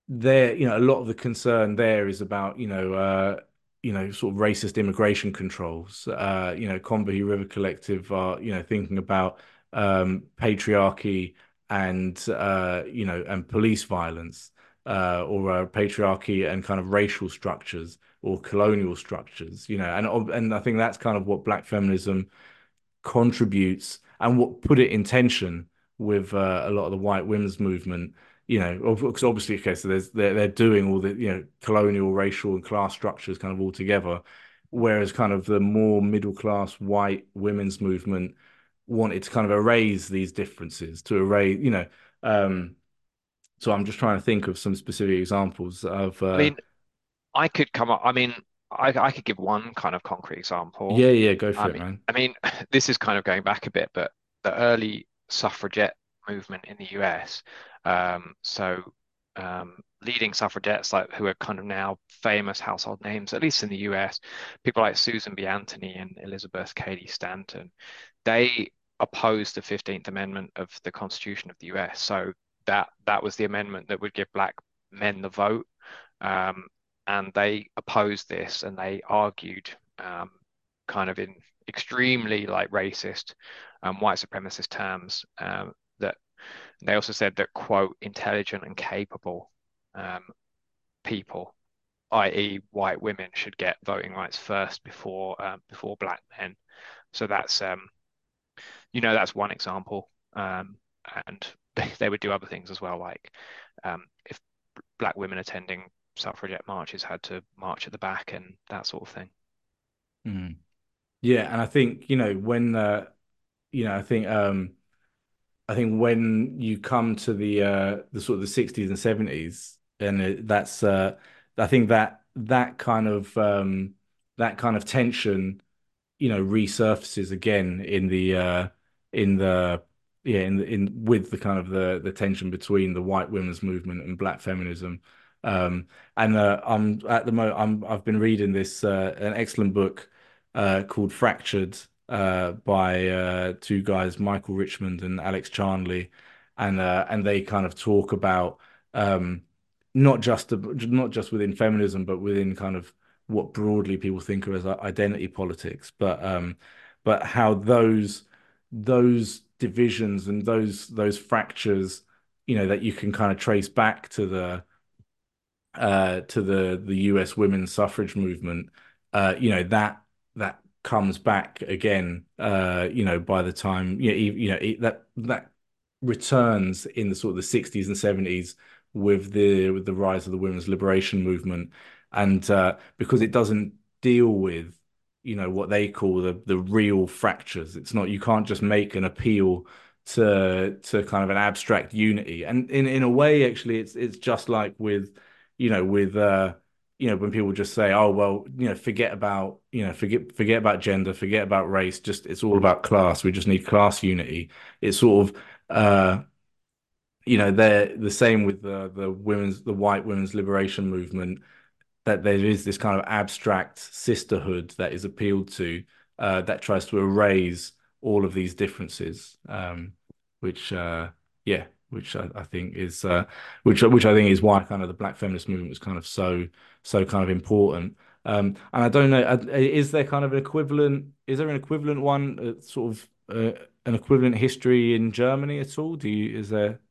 there, a lot of the concern there is about, sort of racist immigration controls. Convehy River Collective are, thinking about patriarchy and and police violence, or patriarchy and kind of racial structures or colonial structures, and I think that's kind of what Black feminism contributes and what put it in tension with a lot of the white women's movement. Because obviously, okay, so they're doing all the colonial, racial, and class structures kind of all together, whereas kind of the more middle class white women's movement wanted to kind of erase these differences, to erase, so I'm just trying to think of some specific examples of I mean, I could come up. I mean, I could give one kind of concrete example. yeah, go for it, man. I mean, this is kind of going back a bit, but the early suffragette movement in the US. So leading suffragettes like who are kind of now famous household names, at least in the US, people like Susan B. Anthony and Elizabeth Cady Stanton, they opposed the 15th Amendment of the Constitution of the US. So that was the amendment that would give black men the vote. Um, and they opposed this and they argued kind of in extremely like racist white supremacist terms, that they also said that, quote, intelligent and capable people, i.e. white women, should get voting rights first before black men. So that's one example. And they would do other things as well, like if black women attending suffragette marches had to march at the back and that sort of thing. Mm. Yeah, and I think when I think when you come to the sort of the 60s and 70s, and that's I think that kind of tension, resurfaces again in the in with the kind of the tension between the white women's movement and black feminism. And I'm at the moment I've been reading this an excellent book called Fractured, by two guys, Michael Richmond and Alex Charnley, and they kind of talk about not just within feminism, but within kind of what broadly people think of as identity politics, but how those divisions and those fractures, that you can kind of trace back to the US women's suffrage movement, that comes back again, by the time, that returns in the sort of the 60s and 70s with the rise of the women's liberation movement. And because it doesn't deal with, what they call the real fractures. It's not, you can't just make an appeal to kind of an abstract unity. And in a way, actually, it's just like with, with when people just say, oh well, forget about gender, forget about race, just it's all about class, we just need class unity. It's sort of they're the same with the white women's liberation movement, that there is this kind of abstract sisterhood that is appealed to, that tries to erase all of these differences, which yeah, which I think is which I think is why kind of the Black feminist movement was kind of so kind of important. And I don't know, is there kind of an equivalent? Is there an equivalent one, sort of an equivalent history in Germany at all? Is there?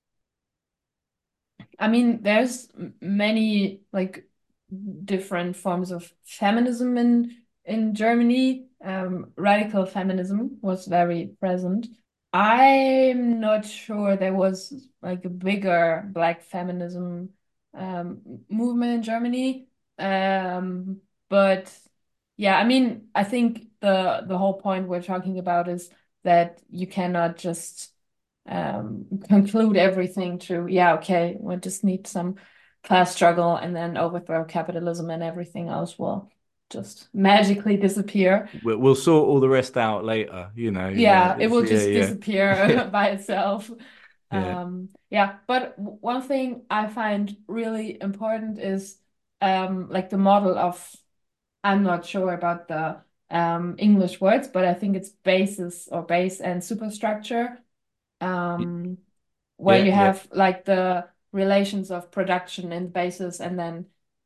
I mean, there's many like different forms of feminism in Germany. Radical feminism was very present. I'm not sure there was like a bigger Black feminism movement in Germany. But yeah, I mean, I think the whole point we're talking about is that you cannot just conclude everything to, yeah, okay, we just need some class struggle and then overthrow capitalism and everything else will just magically disappear. We'll sort all the rest out later, Yeah, it will yeah, just yeah. disappear by itself. Yeah. Yeah, but one thing I find really important is like the model of, I'm not sure about the English words, but I think it's basis or base and superstructure, where Yeah, you yeah. have like the relations of production in basis, and then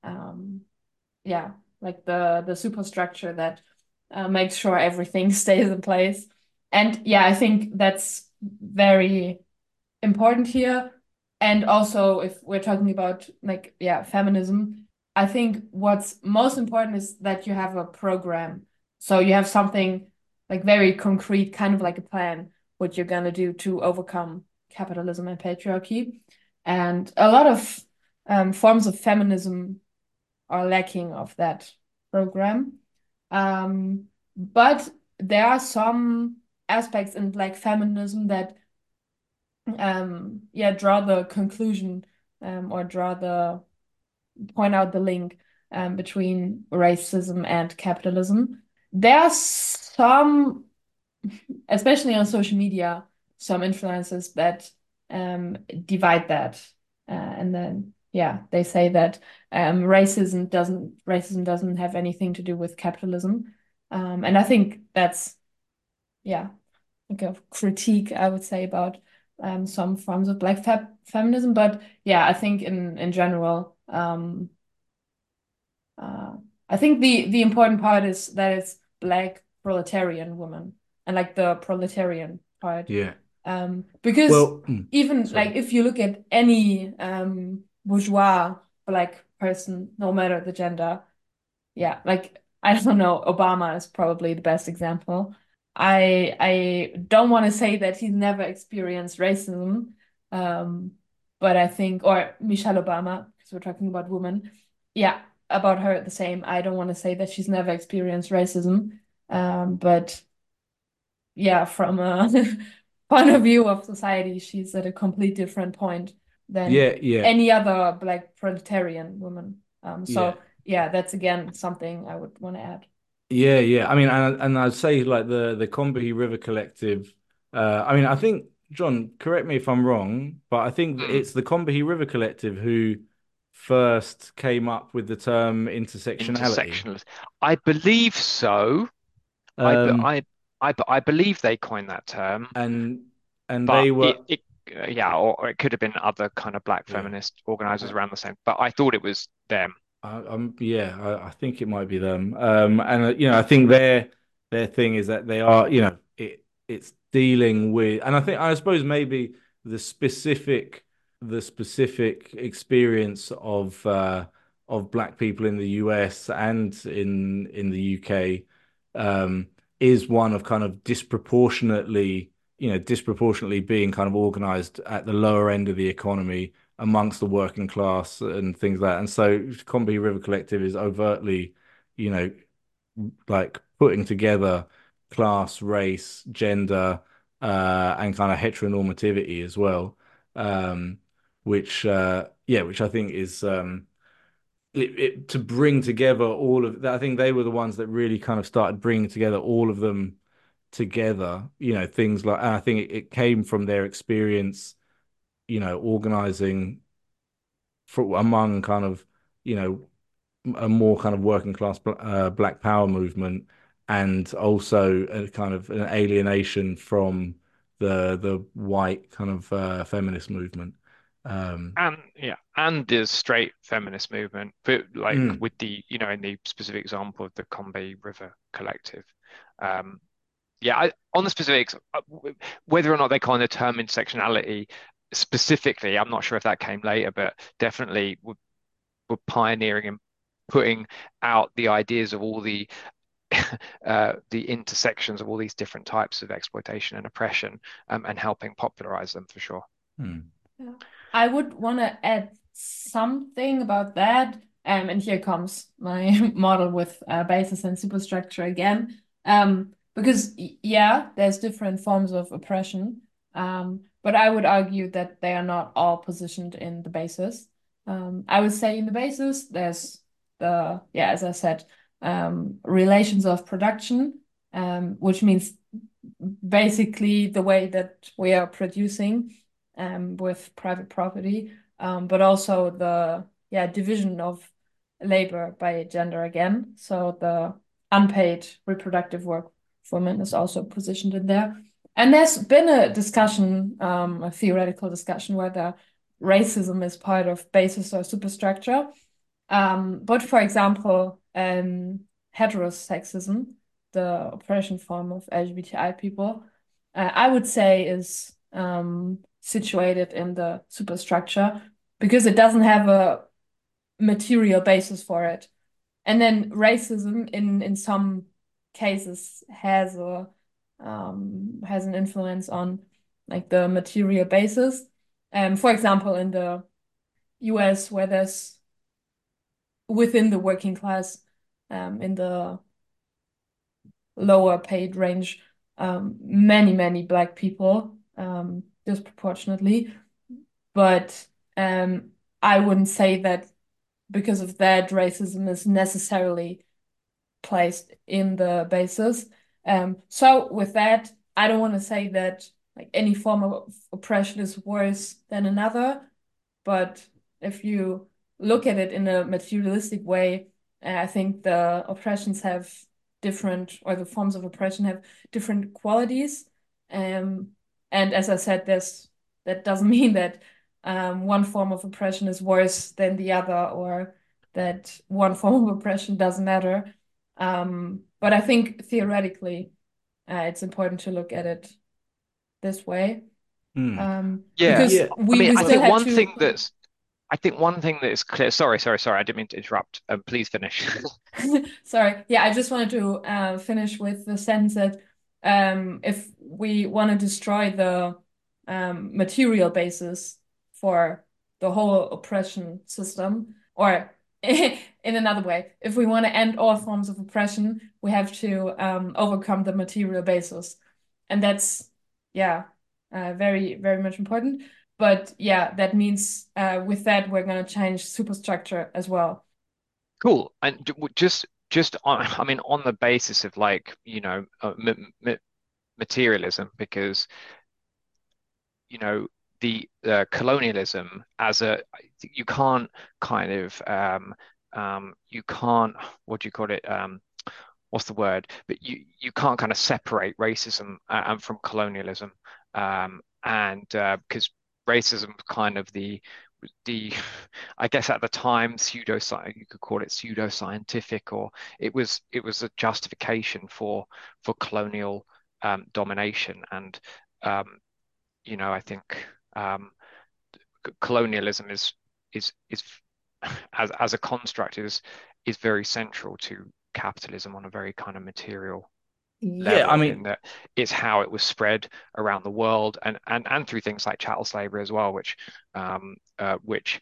like the superstructure that makes sure everything stays in place. And yeah, I think that's very important here. And also, if we're talking about like, feminism, I think what's most important is that you have a program. So you have something like very concrete, kind of like a plan, what you're gonna do to overcome capitalism and patriarchy. And a lot of forms of feminism are lacking of that program. But there are some aspects in Black feminism that draw the conclusion or point out the link between racism and capitalism. There are some, especially on social media, some influences that divide that. And then they say that racism doesn't have anything to do with capitalism. And I think that's like a critique, I would say, about some forms of Black feminism. But I think in general, I think the important part is that it's Black proletarian women and like the proletarian part. Yeah. Because Well, even sorry. like if you look at any bourgeois Black person, no matter the gender, like I don't know, Obama is probably the best example. I don't want to say that he's never experienced racism, but I think, or Michelle Obama, because we're talking about women, about her the same. I don't want to say that she's never experienced racism, but from a point of view of society, she's at a complete different point than Yeah. any other Black proletarian woman. So Yeah. that's again something I would want to add. Yeah. I mean, and I'd say like the Combahee River Collective. I mean, I think John, correct me if I'm wrong, but I think Mm. it's the Combahee River Collective who first came up with the term intersectionality. Intersectionalist. I believe so. Um, I believe they coined that term, and but they were or it could have been other kind of Black yeah. feminist organizers around the same. But I thought it was them. I think it might be them. And I think their thing is that they are, it's dealing with, and I suppose maybe the specific experience of Black people in the US and in the UK is one of kind of disproportionately being kind of organized at the lower end of the economy amongst the working class and things like that. And so Combahee River Collective is overtly, like putting together class, race, gender, and kind of heteronormativity as well. Which I think is to bring together all of that. I think they were the ones that really kind of started bringing together all of them together, things like, and I think it came from their experience, organizing among kind of, a more kind of working class Black Power movement, and also a kind of an alienation from the white kind of feminist movement. And the straight feminist movement, but like Mm, with the, in the specific example of the Combahee River Collective. On the specifics, whether or not they coined the term intersectionality specifically, I'm not sure if that came later, but definitely were pioneering and putting out the ideas of all the the intersections of all these different types of exploitation and oppression, and helping popularize them for sure. mm. Yeah. I would want to add something about that. And here comes my model with basis and superstructure again. Because there's different forms of oppression. But I would argue that they are not all positioned in the basis. I would say in the basis, there's as I said, relations of production, which means basically the way that we are producing with private property, but also the division of labor by gender again. So the unpaid reproductive work for women is also positioned in there. And there's been a discussion, a theoretical discussion, whether racism is part of basis or superstructure. But for example, heterosexism, the oppression form of LGBTI people, I would say is situated in the superstructure because it doesn't have a material basis for it. And then racism in some cases has an influence on like the material basis. For example, in the US, where there's within the working class, in the lower paid range, many Black people, disproportionately. But I wouldn't say that because of that, racism is necessarily placed in the basis. So with that, I don't want to say that like any form of oppression is worse than another, but if you look at it in a materialistic way, I think the oppressions have different, or the forms of oppression have different qualities. And as I said, that doesn't mean that one form of oppression is worse than the other, or that one form of oppression doesn't matter. But I think theoretically, it's important to look at it this way. Yeah, Because Yeah, I we, mean, we still have to. I think one thing that is clear. Sorry, I didn't mean to interrupt. Please finish. Sorry. Yeah, I just wanted to finish with the sentence that if we want to destroy the material basis for the whole oppression system, or in another way, if we want to end all forms of oppression, we have to overcome the material basis. And that's, yeah, very much important. But yeah, that means with that, we're going to change superstructure as well. Cool. And just on, I mean, on the basis of like, materialism, because the colonialism as a you can't kind of you can't what do you call it what's the word, but you can't kind of separate racism from colonialism, and because racism kind of the I guess at the time you could call it pseudo-scientific, or it was a justification for colonial domination. And um, I think um, colonialism is as a construct is very central to capitalism on a very kind of material yeah. I level, mean, in that it's how it was spread around the world, and through things like chattel slavery as well, which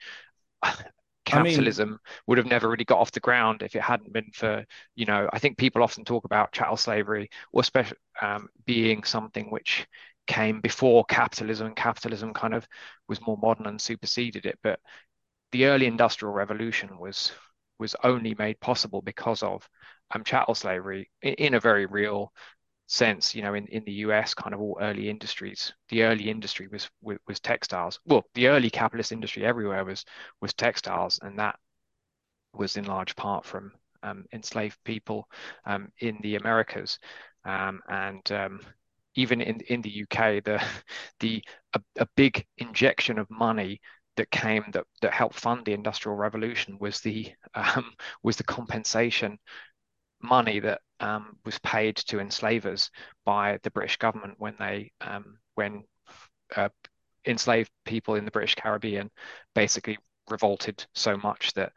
I mean, capitalism would have never really got off the ground if it hadn't been for, I think people often talk about chattel slavery, or especially being something which came before capitalism, and capitalism kind of was more modern and superseded it. But the early industrial revolution was only made possible because of chattel slavery, in a very real sense. In the US, kind of all early industries, the early industry was textiles. Well, the early capitalist industry everywhere was textiles, and that was in large part from enslaved people in the Americas, and even in the UK, a big injection of money that helped fund the Industrial Revolution was the compensation money that was paid to enslavers by the British government when uh, enslaved people in the British Caribbean basically revolted so much that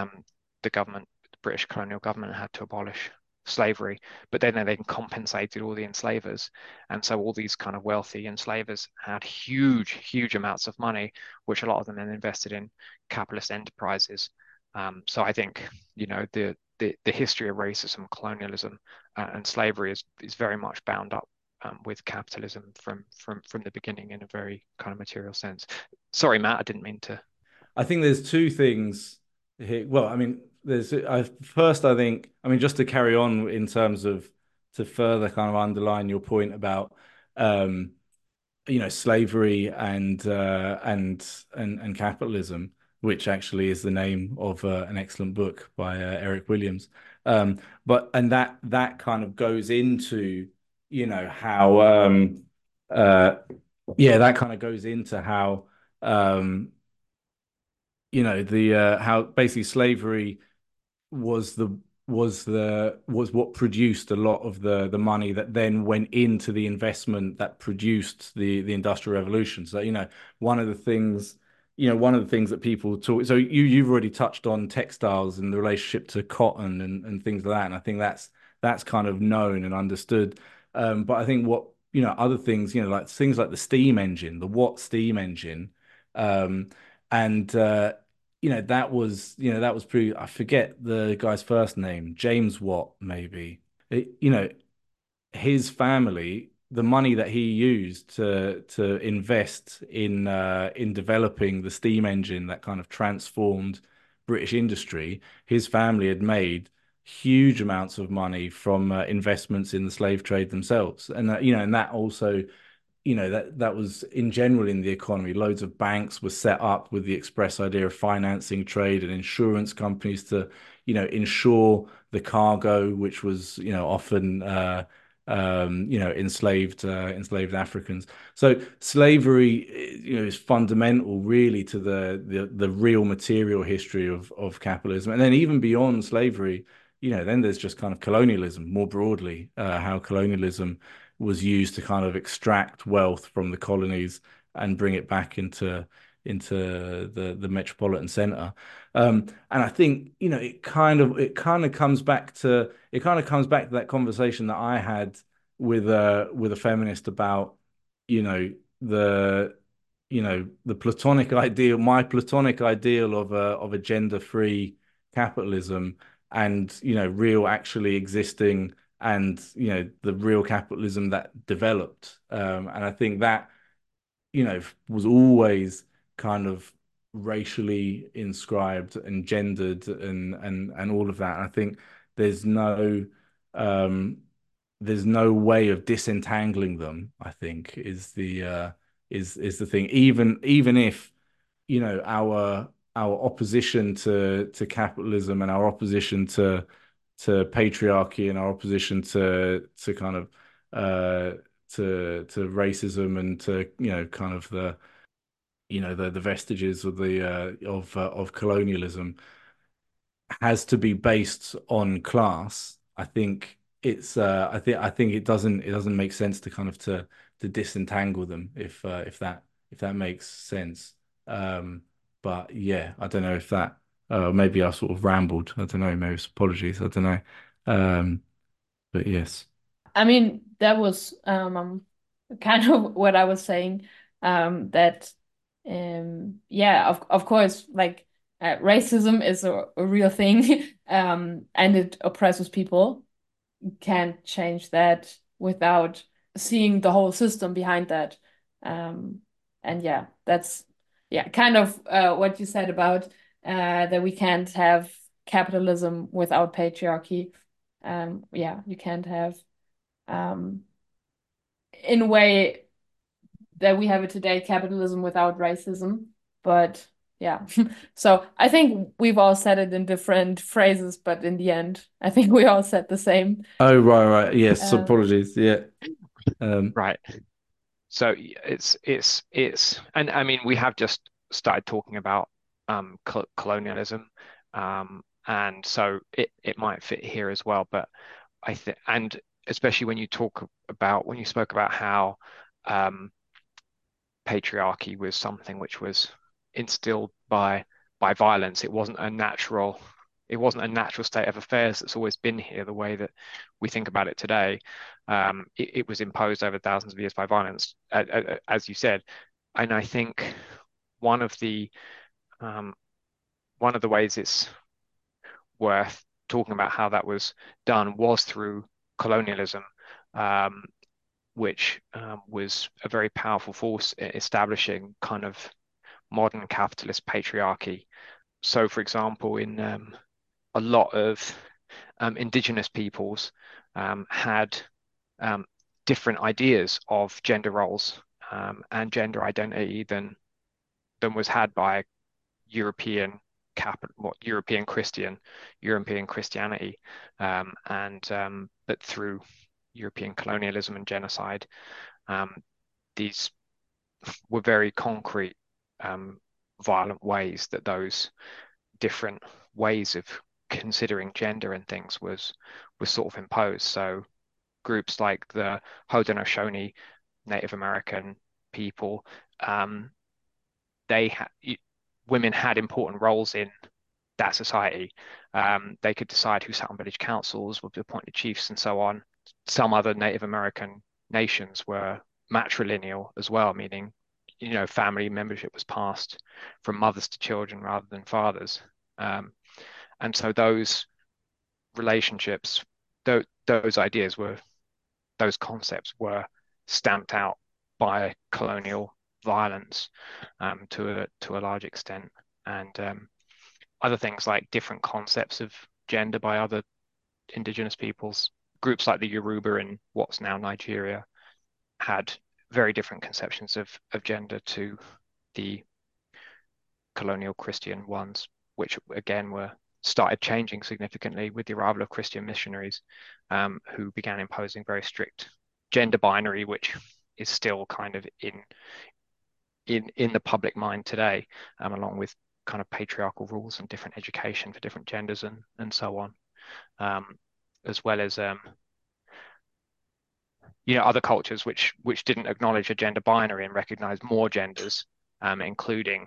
the British colonial government had to abolish slavery. But then they compensated all the enslavers, and so all these kind of wealthy enslavers had huge amounts of money, which a lot of them then invested in capitalist enterprises. So I think the history of racism, colonialism, and slavery is very much bound up with capitalism from the beginning, in a very kind of material sense. Sorry, Matt, I didn't mean to. I think there's two things here. Well, I mean, first, I think, I mean, just to carry on in terms of to further kind of underline your point about um, slavery and capitalism, which actually is the name of an excellent book by Eric Williams. And that kind of goes into how yeah, that kind of goes into how the how basically slavery was the was what produced a lot of the money that then went into the investment that produced the Industrial Revolution. So, one of the things, one of the things that people talk. So you've already touched on textiles and the relationship to cotton and things like that, and I think that's kind of known and understood. But I think what other things, like things like the steam engine, the Watt steam engine, um, and that was pretty. I forget the guy's first name, James Watt, maybe. His family, the money that he used to invest in developing the steam engine that kind of transformed British industry, his family had made huge amounts of money from investments in the slave trade themselves, and and that also that was in general in the economy. Loads of banks were set up with the express idea of financing trade, and insurance companies to insure the cargo, which was often enslaved Africans. So slavery is fundamental really to the real material history of capitalism. And then even beyond slavery, then there's just kind of colonialism more broadly, how colonialism was used to kind of extract wealth from the colonies and bring it back into the metropolitan center. And I think it kind of comes back to that conversation that I had with a feminist about you know the the platonic ideal, my platonic ideal of a gender-free capitalism, and real actually existing, and the real capitalism that developed. And I think that was always kind of racially inscribed and gendered, and all of that. And I think there's no um there's no way of disentangling them, I think, is the thing. Even if our opposition to capitalism, and our opposition to patriarchy, and our opposition to kind of to racism, and to kind of the vestiges of the of colonialism has to be based on class. I think I think it doesn't make sense to kind of to disentangle them, if that makes sense. Um, but yeah, I don't know if that maybe I sort of rambled. I don't know, maybe apologies. I don't know. Um, but yes. I mean, that was kind of what I was saying. That yeah, of course, like racism is a real thing, and it oppresses people. You can't change that without seeing the whole system behind that. Um, and yeah, that's yeah, kind of what you said about that we can't have capitalism without patriarchy. Yeah, you can't have um, in a way that we have it today, capitalism without racism. But yeah, so I think we've all said it in different phrases, but in the end, I think we all said the same. Oh, right, right. Yes, Um, apologies. Yeah. Um, Right. So and I mean, we have just started talking about colonialism, and so it might fit here as well. But I think, and especially when you spoke about how um, patriarchy was something which was instilled by violence. It wasn't a natural state of affairs that's always been here the way that we think about it today. It was imposed over thousands of years by violence, as you said. And I think one of the um, one of the ways it's worth talking about how that was done was through colonialism, um, which was a very powerful force establishing kind of modern capitalist patriarchy. So, for example, in a lot of indigenous peoples had um, different ideas of gender roles and gender identity than was had by European European Christianity, but through European colonialism and genocide, um, these were very concrete violent ways that those different ways of considering gender and things was sort of imposed. So groups like the Haudenosaunee Native American people, they had women had important roles in that society. They could decide who sat on village councils, would be appointed chiefs, and so on. Some other Native American nations were matrilineal as well, meaning, family membership was passed from mothers to children rather than fathers. And so those relationships, those ideas were, those concepts were stamped out by colonial violence, to a large extent. And other things like different concepts of gender by other indigenous peoples. Groups like the Yoruba in what's now Nigeria had very different conceptions of gender to the colonial Christian ones, which again were started changing significantly with the arrival of Christian missionaries, who began imposing very strict gender binary, which is still kind of in the public mind today, along with kind of patriarchal rules and different education for different genders and so on, as well as other cultures which didn't acknowledge a gender binary and recognize more genders, including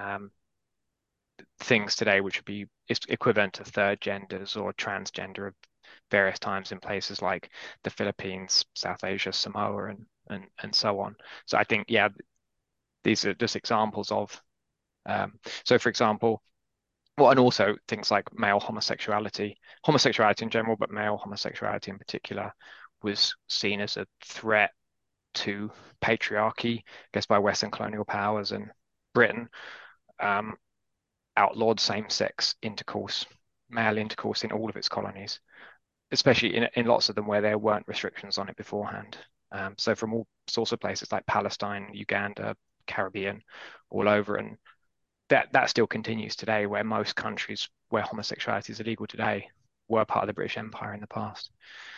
things today which would be equivalent to third genders or transgender at various times in places like the Philippines, South Asia, Samoa, and so on. So I think, yeah, these are just examples of, so for example, well, and also things like male homosexuality in general, but male homosexuality in particular, was seen as a threat to patriarchy, I guess, by Western colonial powers, and Britain outlawed same-sex intercourse, male intercourse in all of its colonies, especially in lots of them where there weren't restrictions on it beforehand. So from all sorts of places like Palestine, Uganda, Caribbean, all over, and that still continues today, where most countries where homosexuality is illegal today were part of the British Empire in the past.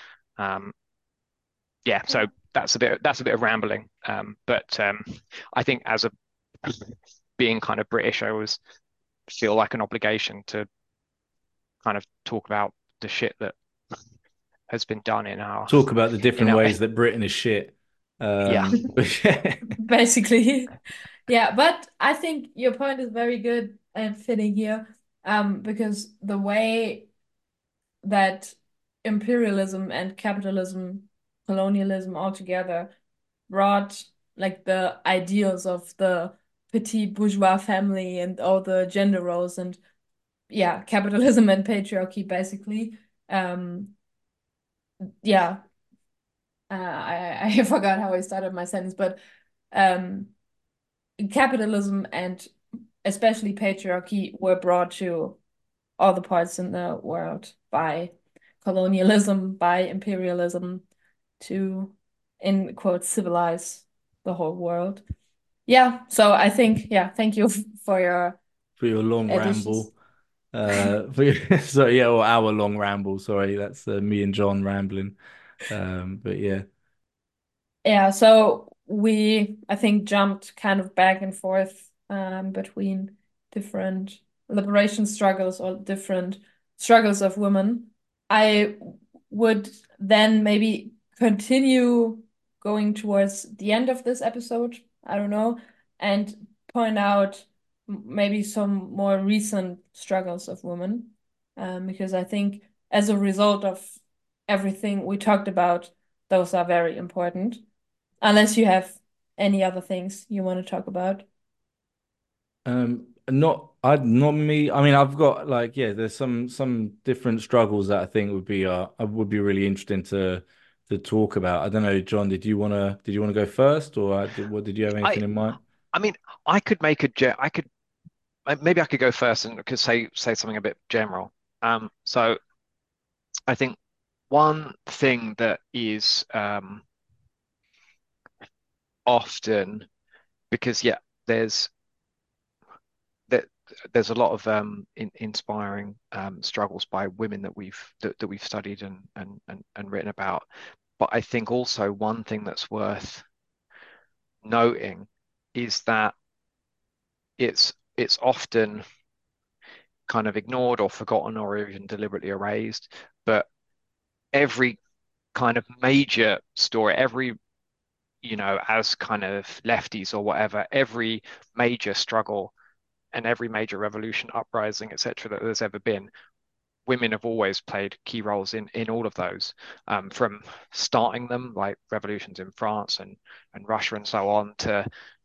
Yeah, so that's a bit of rambling, but I think as a being kind of British, I always feel like an obligation to kind of talk about the shit that has been done in our Talk about the different our ways that Britain is shit. Yeah. Basically. Yeah, but I think your point is very good and fitting here, because the way that imperialism and capitalism, colonialism altogether brought like the ideals of the petit bourgeois family and all the gender roles and yeah, capitalism and patriarchy basically. Yeah, I forgot how I started my sentence, but um, capitalism and especially patriarchy were brought to all the parts in the world by colonialism, by imperialism to, in quotes, civilize the whole world. Yeah, so I think, yeah, thank you for your for your long additions. ramble. So yeah, or our long ramble. Sorry, that's me and John rambling. But yeah. Yeah, so I think, jumped kind of back and forth between different liberation struggles or different struggles of women. I would then maybe continue going towards the end of this episode, I don't know, and point out maybe some more recent struggles of women, because I think as a result of everything we talked about, those are very important. Unless you have any other things you want to talk about. Not me. I mean, I've got like, yeah, there's some different struggles that I think would be really interesting to talk about. I don't know, John, did you want to go first, or did you have I anything in mind? I mean, I could make I could maybe I could go first and could say something a bit general. So I think one thing that is often, because yeah, there, there's a lot of inspiring struggles by women that we've studied and written about. But I think also one thing that's worth noting is that it's it's often kind of ignored or forgotten or even deliberately erased. But every kind of major story, as kind of lefties or whatever, every major struggle and every major revolution, uprising, etc., that there's ever been, women have always played key roles in all of those, from starting them, like revolutions in France and Russia and so on, to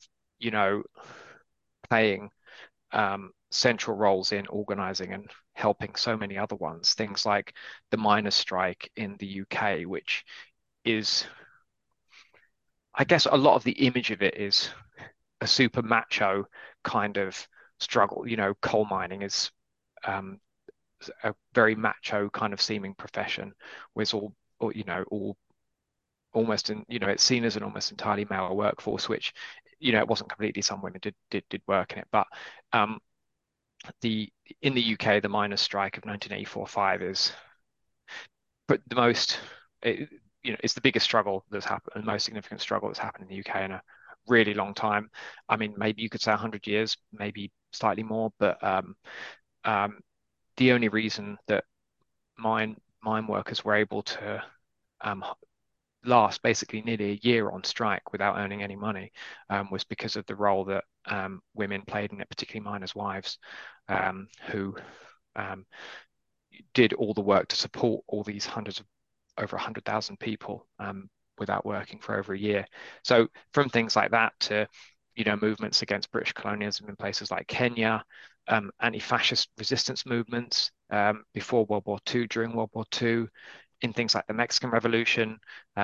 playing central roles in organizing and helping so many other ones. Things like the miners' strike in the UK, which is, I guess, a lot of the image of it is a super macho kind of struggle. Coal mining is um, a very macho kind of seeming profession, with all almost it's seen as an almost entirely male workforce, which it wasn't completely. Some women did work in it, but um, the in the UK, the miners' strike of 1984-5 is, but the most, it, it's the biggest struggle that's happened, the most significant struggle that's happened in the UK in a really long time. I mean, maybe you could say 100 years, maybe slightly more, but um, the only reason that mine workers were able to um, last basically nearly a year on strike without earning any money, was because of the role that women played in it, particularly miners' wives, who um, did all the work to support all these over 100,000 people, without working for over a year. So from things like that to movements against British colonialism in places like Kenya, anti-fascist resistance movements before World War II, during World War II, in things like the Mexican Revolution,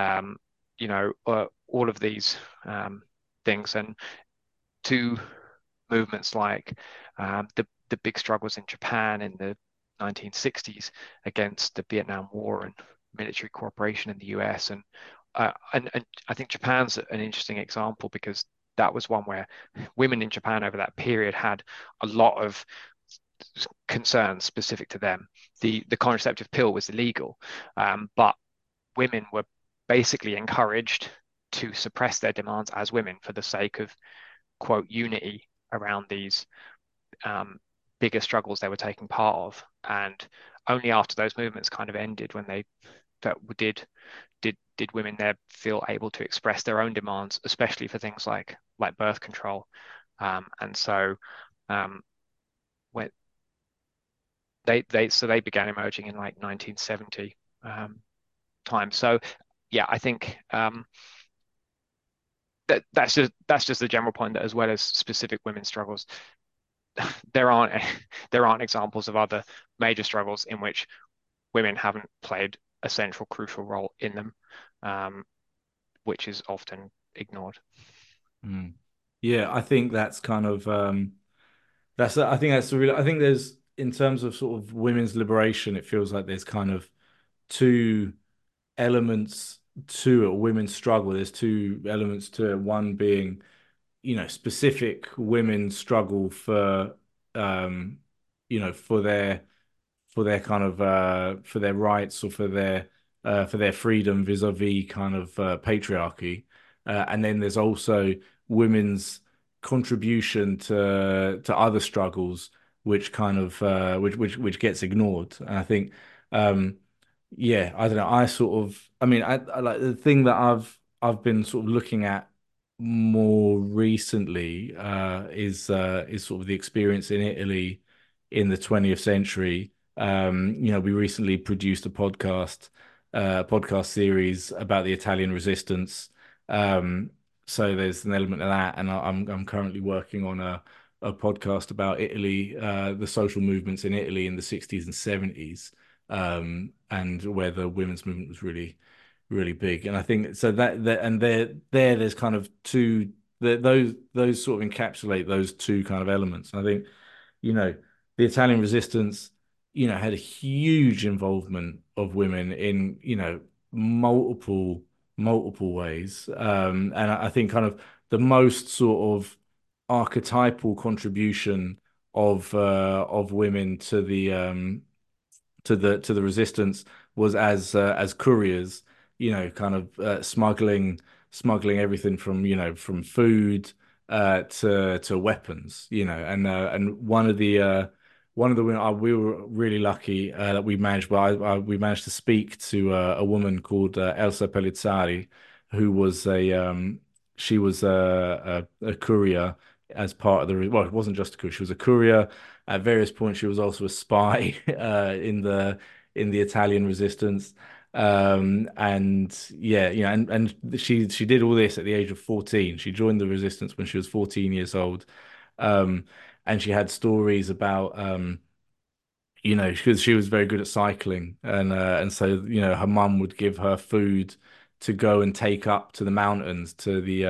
all of these things, and to movements like the big struggles in Japan in the 1960s against the Vietnam War and military cooperation in the US. And I think Japan's an interesting example, because that was one where women in Japan over that period had a lot of concerns specific to them. The contraceptive pill was illegal, but women were basically encouraged to suppress their demands as women for the sake of, quote, unity around these bigger struggles they were taking part of. And only after those movements kind of ended, when they felt, did women there feel able to express their own demands, especially for things like birth control. And so when they began emerging in like 1970 time. So yeah, I think that's just the general point, that as well as specific women's struggles, there aren't there aren't examples of other major struggles in which women haven't played a central, crucial role in them, which is often ignored. Mm. Yeah, I think that's kind of I think that's the real. I think there's, in terms of sort of women's liberation, it feels like there's kind of two elements to it, women's struggle. There's two elements to it. One being, specific women's struggle for, um, for their kind of for their rights, or for their freedom vis-a-vis kind of patriarchy. And then there's also women's contribution to other struggles, which kind of which gets ignored. And I think, yeah, I don't know. I mean, I like the thing that I've been sort of looking at more recently, is sort of the experience in Italy in the 20th century. We recently produced a podcast series about the Italian resistance. Um, so there's an element of that, and I'm currently working on a podcast about Italy, the social movements in Italy in the 60s and 70s, and where the women's movement was really, really big. And I think so that and there's kind of two, those sort of encapsulate those two kind of elements. And I think, you know, the Italian resistance, had a huge involvement of women in, multiple ways. And I think kind of the most sort of archetypal contribution of women to the resistance was as couriers, kind of smuggling everything from, from food, to weapons, and one of the women, we were really lucky that we managed. Well, we managed to speak to a woman called Elsa Pellizzari, who was she was a courier as part of well, it wasn't just a courier; she was a courier. At various points, she was also a spy in the Italian resistance. And yeah, and she did all this at the age of 14. She joined the resistance when she was 14 years old. Um, and she had stories about because she was very good at cycling, and so her mum would give her food to go and take up to the mountains to the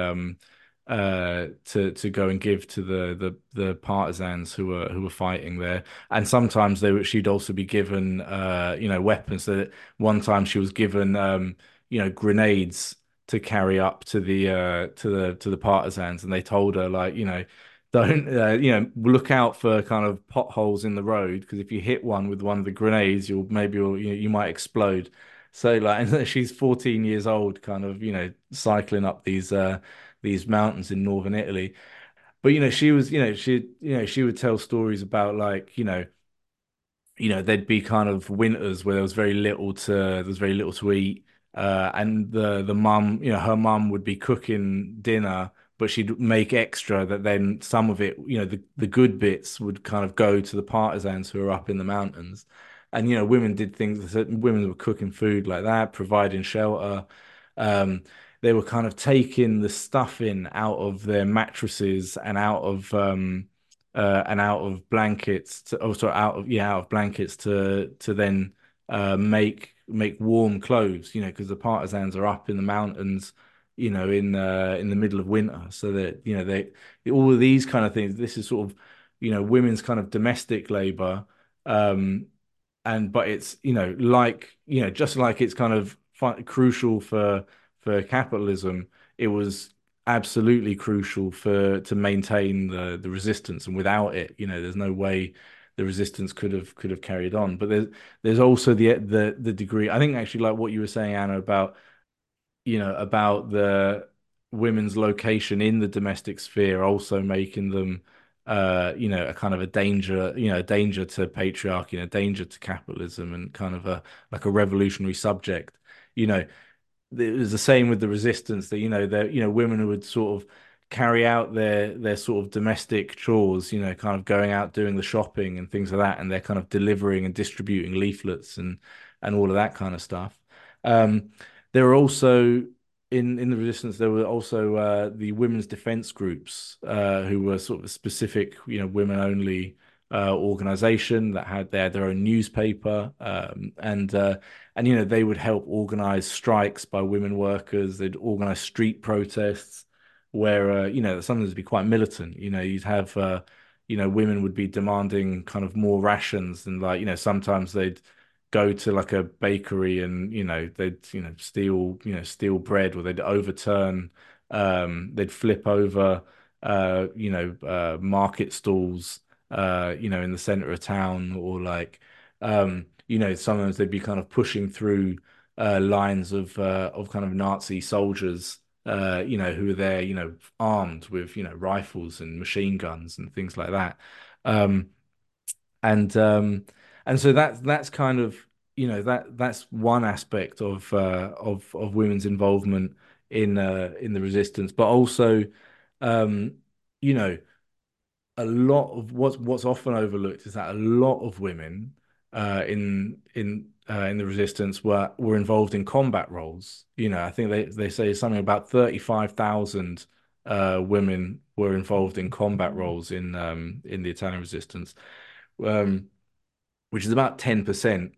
to go and give to the partisans who were fighting there. And sometimes she'd also be given weapons. So that one time she was given grenades to carry up to the partisans, and they told her, like, don't look out for kind of potholes in the road, because if you hit one with one of the grenades, you might explode. So, like, and she's 14 years old, kind of, cycling up these mountains in northern Italy. But she was, she would tell stories about, like, there'd be kind of winters where there was very little to eat. And the mum, her mum would be cooking dinner, but she'd make extra that then some of it, the good bits would kind of go to the partisans who are up in the mountains. And, women did things, women were cooking food like that, providing shelter. Um, they were kind of taking the stuffing out of their mattresses and out of blankets out of blankets to then make warm clothes, because the partisans are up in the mountains, in the middle of winter. So that, they all of these kind of things. This is sort of, women's kind of domestic labor. Um, and but it's, just like it's kind of crucial for capitalism, it was absolutely crucial to maintain the resistance, and without it, there's no way the resistance could have carried on. But there's also the degree, I think, actually, like what you were saying, Anna, about the women's location in the domestic sphere also making them a kind of a danger to patriarchy and a danger to capitalism, and kind of a like a revolutionary subject. You know, it was the same with the resistance, that women who would sort of carry out their sort of domestic chores, kind of going out doing the shopping and things like that, and they're kind of delivering and distributing leaflets and all of that kind of stuff. Um, there were also in the resistance, there were also the women's defense groups, who were sort of a specific, women only organization that had their own newspaper, and they would help organize strikes by women workers. They'd organize street protests where sometimes it'd be quite militant. You'd have women would be demanding kind of more rations, and, like, sometimes they'd go to like a bakery, and they'd steal bread, or they'd flip over market stalls in the center of town, or like sometimes they'd be kind of pushing through lines of kind of Nazi soldiers, who are there, armed with, rifles and machine guns and things like that. Um, and so that's kind of, that's one aspect of women's involvement in the resistance. But also, um, you know, a lot of what's often overlooked is that a lot of women in the resistance were involved in combat roles. I think they say something about 35,000 women were involved in combat roles in the Italian resistance, um, which is about 10%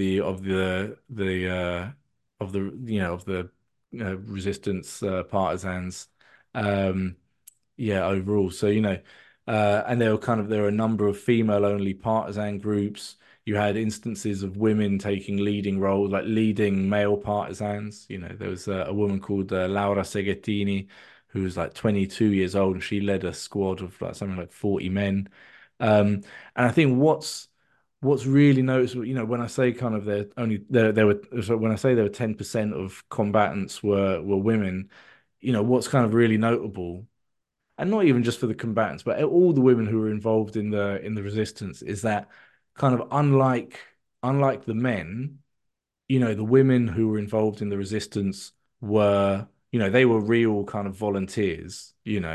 of the resistance partisans. Um, yeah, overall. So, and there were a number of female-only partisan groups. You had instances of women taking leading roles, like leading male partisans. There was a woman called Laura Seghettini, who was like 22 years old, and she led a squad of like something like 40 men. And I think what's really noticeable, when I say kind of there were, so when I say there were 10% of combatants were women, what's kind of really notable and not even just for the combatants, but all the women who were involved in the resistance, is that kind of unlike the men, the women who were involved in the resistance were, they were real kind of volunteers,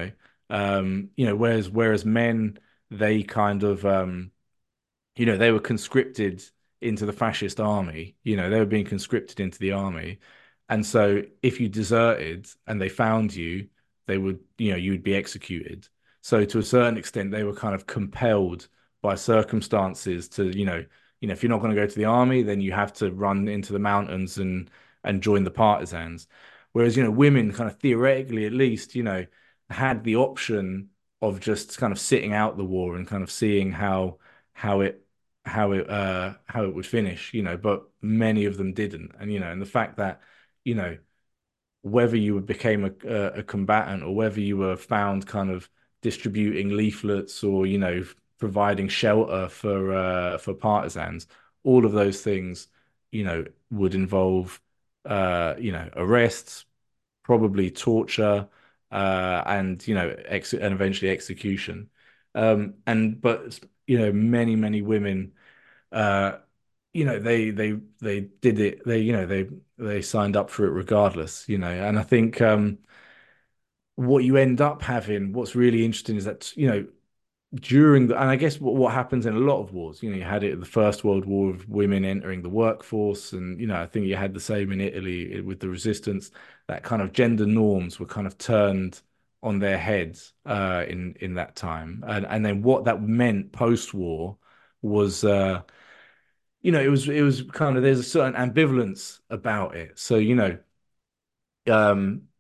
whereas men, they kind of they were conscripted into the fascist army. They were being conscripted into the army. And so if you deserted and they found you, they would, you would be executed. So to a certain extent, they were kind of compelled by circumstances to, if you're not going to go to the army, then you have to run into the mountains and join the partisans. Whereas, women kind of theoretically at least, had the option of just kind of sitting out the war and kind of seeing how it how it would finish, but many of them didn't. And the fact that, you know, whether you became a combatant or whether you were found kind of distributing leaflets or, providing shelter for partisans, all of those things, would involve arrests, probably torture, and and eventually execution. But many women, uh, they did it. They signed up for it regardless. And I think what you end up having, what's really interesting is that during and I guess what happens in a lot of wars, you had it in the First World War of women entering the workforce, and I think you had the same in Italy with the resistance. That kind of gender norms were kind of turned on their heads in that time, and then what that meant post-war was it was kind of, there's a certain ambivalence about it. So um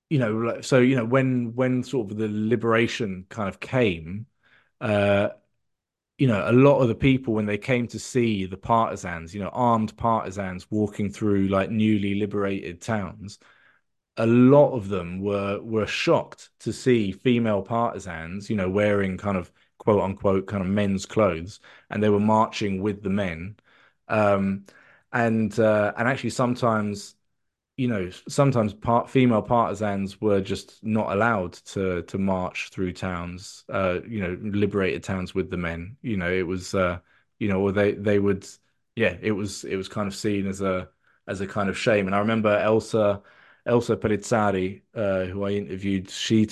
when sort of the liberation kind of came, uh a lot of the people, when they came to see the partisans, armed partisans walking through like newly liberated towns, a lot of them were shocked to see female partisans, wearing kind of quote unquote kind of men's clothes, and they were marching with the men. Um, and actually sometimes female partisans were just not allowed to march through towns, liberated towns with the men. It was or they would, yeah, it was kind of seen as a kind of shame. And I remember Elsa Pellizzari, who I interviewed,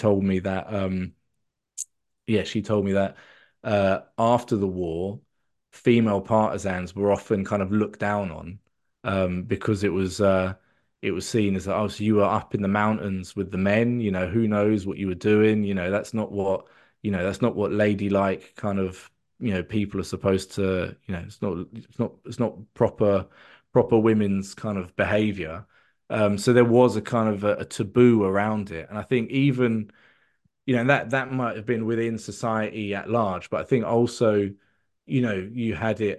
she told me that after the war, female partisans were often kind of looked down on, because it was seen as, oh, so you were up in the mountains with the men, who knows what you were doing, that's not what ladylike kind of, people are supposed to, it's not proper women's kind of behavior. So there was a kind of a taboo around it, and I think even and that might have been within society at large, but I think also, you had it,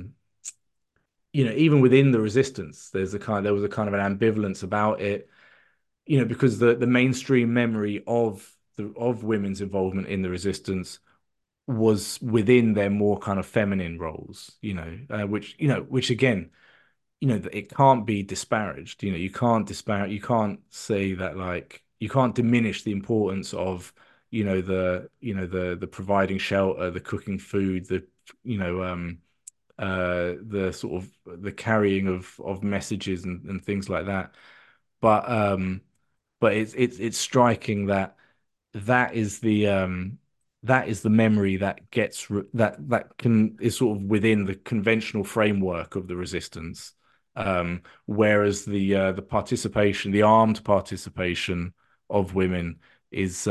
even within the resistance, there was a kind of an ambivalence about it, because the mainstream memory of women's involvement in the resistance was within their more kind of feminine roles, which again, it can't be disparaged. You can't say that, like, you can't diminish the importance of, the providing shelter, the cooking food, the sort of the carrying of messages and things like that. But it's striking that that is the um that is the memory that is sort of within the conventional framework of the resistance. Whereas the armed participation of women is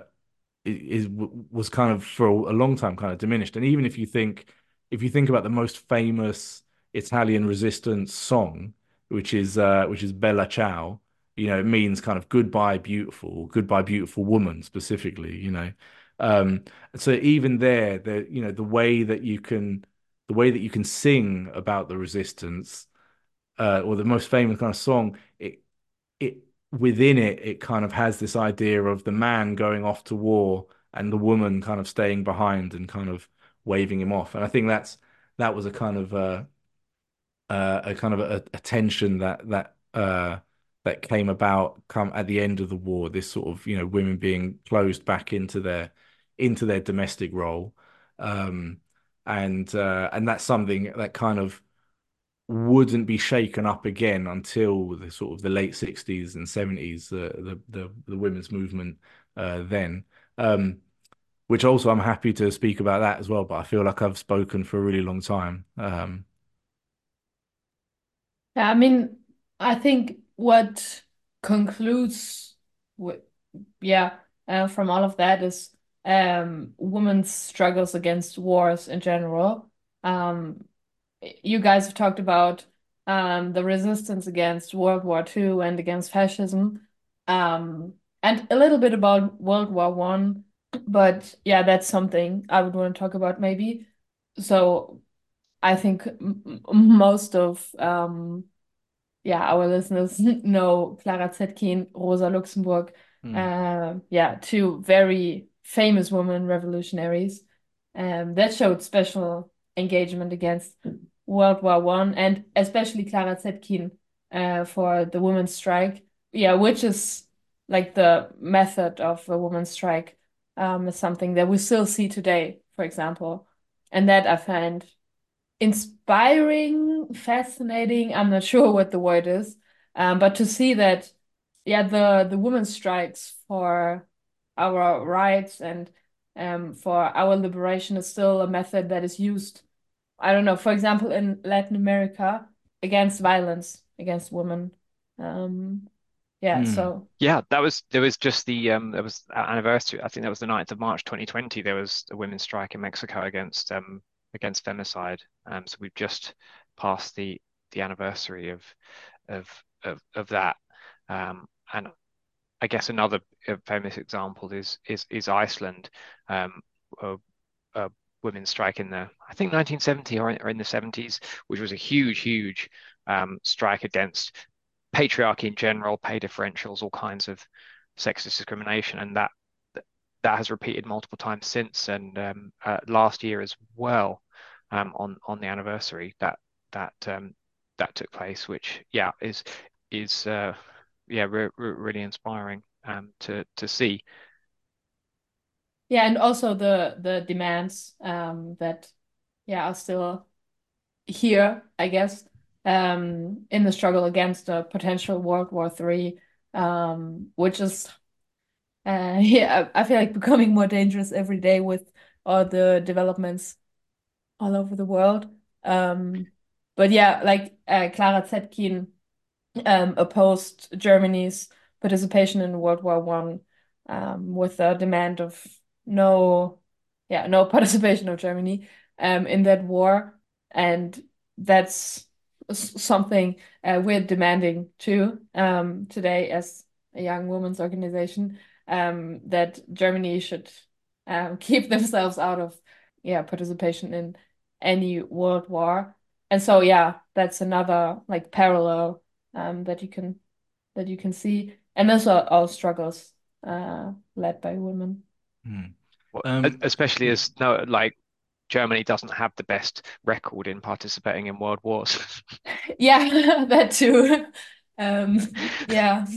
was kind of, for a long time, kind of diminished. And even if you think about the most famous Italian resistance song, which is Bella Ciao, it means kind of goodbye beautiful woman, specifically, um so even there, the way that you can sing about the resistance, or the most famous kind of song, it within it kind of has this idea of the man going off to war and the woman kind of staying behind and kind of waving him off. And I think that was a kind of a tension that that came about come at the end of the war. This sort of, women being closed back into their domestic role, um, and that's something that kind of wouldn't be shaken up again until the sort of the late 60s and 70s, the women's movement then. Um, which also I'm happy to speak about that as well, but I feel like I've spoken for a really long time. Yeah, I mean, I think what concludes with, yeah, from all of that is women's struggles against wars in general. Um, you guys have talked about the resistance against World War II and against fascism, and a little bit about World War One. But yeah, that's something I would want to talk about maybe. So I think most of yeah, our listeners know Clara Zetkin, Rosa Luxemburg, Mm. yeah, two very famous women revolutionaries that showed special engagement against World War One, and especially Clara Zetkin for the women's strike. Yeah, which is like the method of a women's strike is something that we still see today, for example, and that I find inspiring, fascinating. I'm not sure what the word is, but to see that, yeah, the women's strikes for our rights and for our liberation is still a method that is used. I don't know, for example, in Latin America against violence against women. Um, yeah, Mm. so Yeah, there was just the there was anniversary. I think that was the 9th of March 2020. There was a women's strike in Mexico against femicide. So we've just passed the anniversary of that. And I guess another famous example is Iceland, a, a women's strike in the I think 1970 or in the 70s, which was a huge strike against patriarchy in general, pay differentials, all kinds of sexist discrimination, and that has repeated multiple times since. And last year as well, on the anniversary that that took place, which is yeah really inspiring to see. yeah, and also the demands that yeah are still here, I guess, in the struggle against a potential World War III, which is, yeah, I feel like becoming more dangerous every day with all the developments all over the world. Um, but yeah, like Clara Zetkin opposed Germany's participation in World War One with a demand of no, yeah, no participation of Germany in that war, and that's something we're demanding too today as a young women's organization that Germany should keep themselves out of yeah participation in any world war. And so yeah, that's another like parallel that you can see, and those are all struggles led by women. Mm. Well, Um, especially as no like Germany doesn't have the best record in participating in world wars. Yeah, that too. Um, yeah,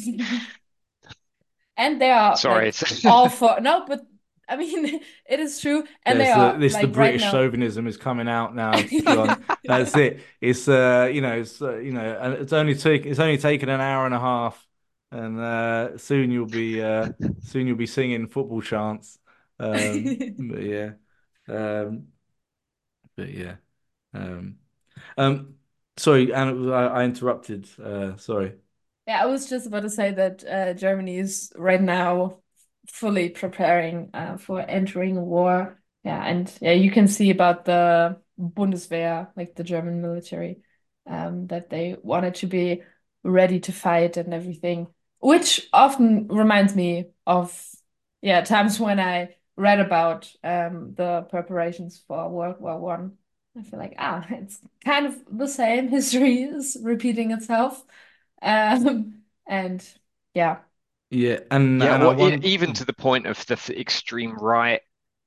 and they are Sorry, like all for no, but I mean it is true, and they There's are the like right British now. chauvinism is coming out now, John. That's it. It's it's only taken an hour and a half, and soon you'll be singing football chants. But yeah, um, but yeah. Um, um, sorry, and I interrupted. Sorry. Yeah, I was just about to say that Germany is right now fully preparing for entering a war. Yeah, and yeah, you can see about the Bundeswehr, like the German military, that they wanted to be ready to fight and everything, which often reminds me of yeah times when I read about the preparations for World War One. I feel like it's kind of the same. History is repeating itself. And yeah, Yeah, yeah, and I well, want. even to the point of the extreme right,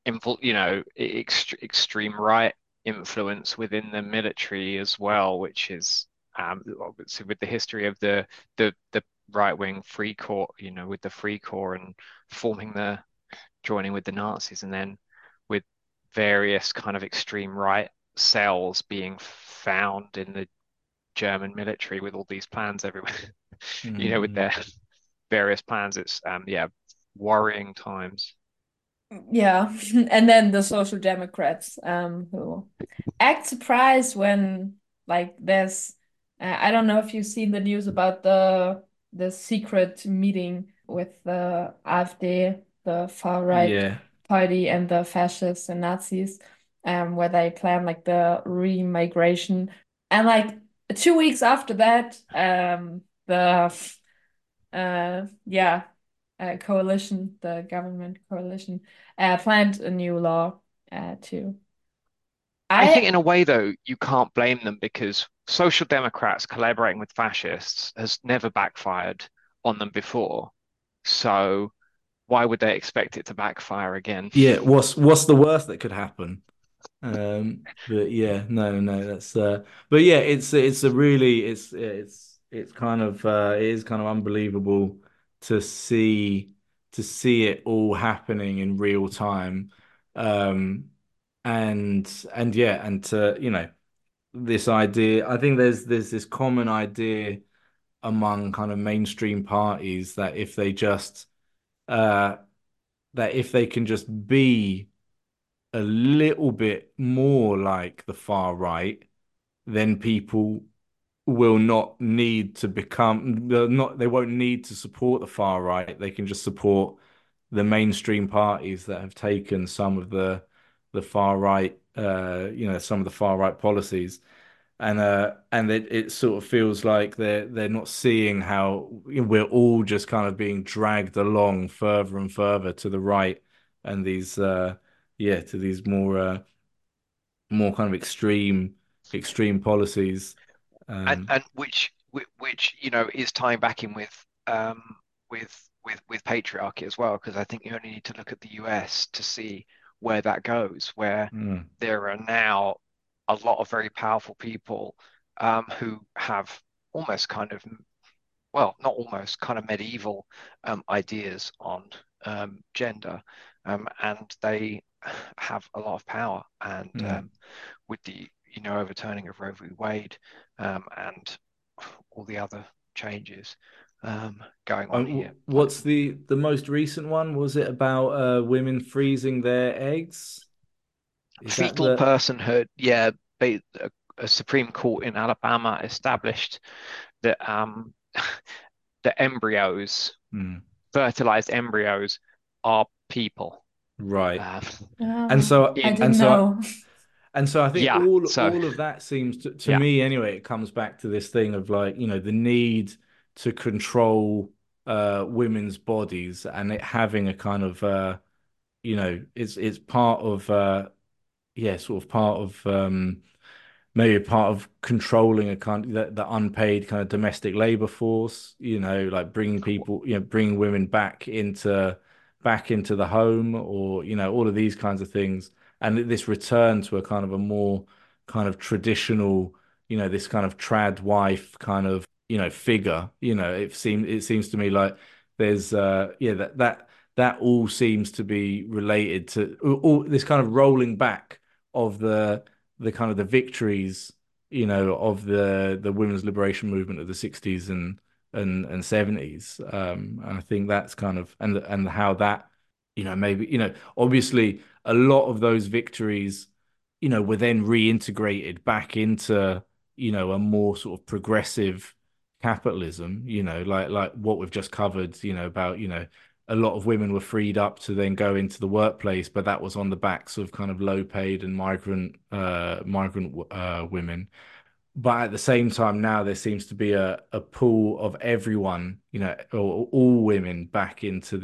extreme right influence within the military as well, which is obviously with the history of the right-wing Free Corps, with the Free Corps and joining with the Nazis, and then with various kind of extreme right cells being found in the German military with all these plans everywhere, with Mm. their various plans. It's yeah, worrying times. Yeah, and then the Social Democrats, who act surprised when like there's, I don't know if you've seen the news about the secret meeting with the AfD, the far right Yeah. party, and the fascists and Nazis, where they plan like the re-migration, and like 2 weeks after that, the yeah, coalition, the government coalition, planned a new law too. I think I in a way, though, you can't blame them because Social Democrats collaborating with fascists has never backfired on them before. So why would they expect it to backfire again? Yeah, what's the worst that could happen? But yeah, no, that's but yeah, it's a really it's kind of it is kind of unbelievable to see it all happening in real time. Um and yeah, and to this idea, I think there's this common idea among kind of mainstream parties that uh if they can just be a little bit more like the far right, then people will not need to become they won't need to support the far right. They can just support the mainstream parties that have taken some of the far right some of the far right policies. And it sort of feels like they're not seeing how we're all just kind of being dragged along further and further to the right, and these to these more kind of extreme policies. Um, And which is tying back in with patriarchy as well, because I think you only need to look at the US to see where that goes, where mm, there are now a lot of very powerful people who have almost kind of, well, not almost, kind of medieval ideas on gender, and they have a lot of power. And mm. with the overturning of Roe v. Wade, and all the other changes going on here, like What's the most recent one? Was it about women freezing their eggs? Is that fetal the personhood. Yeah, a Supreme Court in Alabama established that the embryos, Hmm, fertilized embryos, are people. right? Um, And so I in and didn't so know. And so I think Yeah, so all of that seems to yeah, me anyway, it comes back to this thing of like, the need to control women's bodies, and it having a kind of it's part of sort of part of maybe a part of controlling a kind of the unpaid kind of domestic labor force, like bringing people, bringing women back into the home, or all of these kinds of things, and this return to a kind of a more kind of traditional, this kind of trad wife kind of figure. It seems to me like there's that all seems to be related to all this kind of rolling back of the kind of the victories, of the women's liberation movement of the 60s and 70s. And I think that's kind of and how that, maybe, obviously a lot of those victories, were then reintegrated back into, a more sort of progressive capitalism, like what we've just covered, about, a lot of women were freed up to then go into the workplace, but that was on the backs of kind of low paid and migrant women. But at the same time, now there seems to be a pool of everyone, or all women back into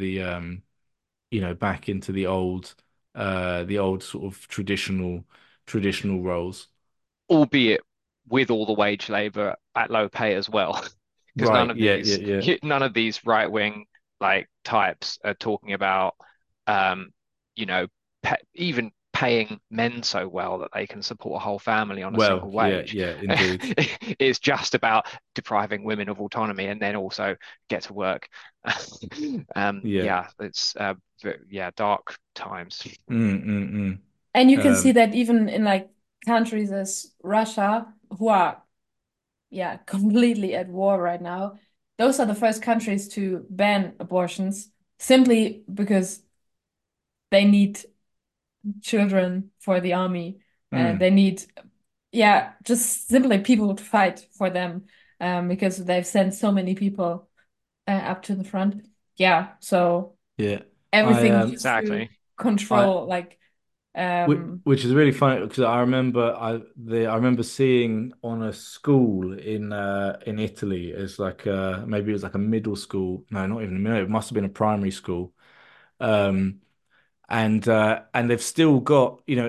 the old sort of traditional roles. albeit with all the wage labor at low pay as well, because Right. Yeah. Yeah. Yeah. none of these right wing like types are talking about um, you know, even paying men so well that they can support a whole family on a Well, single yeah, wage. yeah, indeed. It's just about depriving women of autonomy and then also get to work. Yeah. Yeah, it's yeah, dark times. Mm, mm, mm. And you can see Um, that even in like countries as Russia, who are, yeah, completely at war right now, those are the first countries to ban abortions simply because they need children for the army. mm. They need, yeah, just simply people to fight for them, because they've sent so many people up to the front. Yeah, so Yeah. I everything just to Exactly. I control, like, which is really funny because I remember seeing on a school in Italy as like maybe it was like a middle school. No, not even a middle. It must have been a primary school. Um, and they've still got, you know,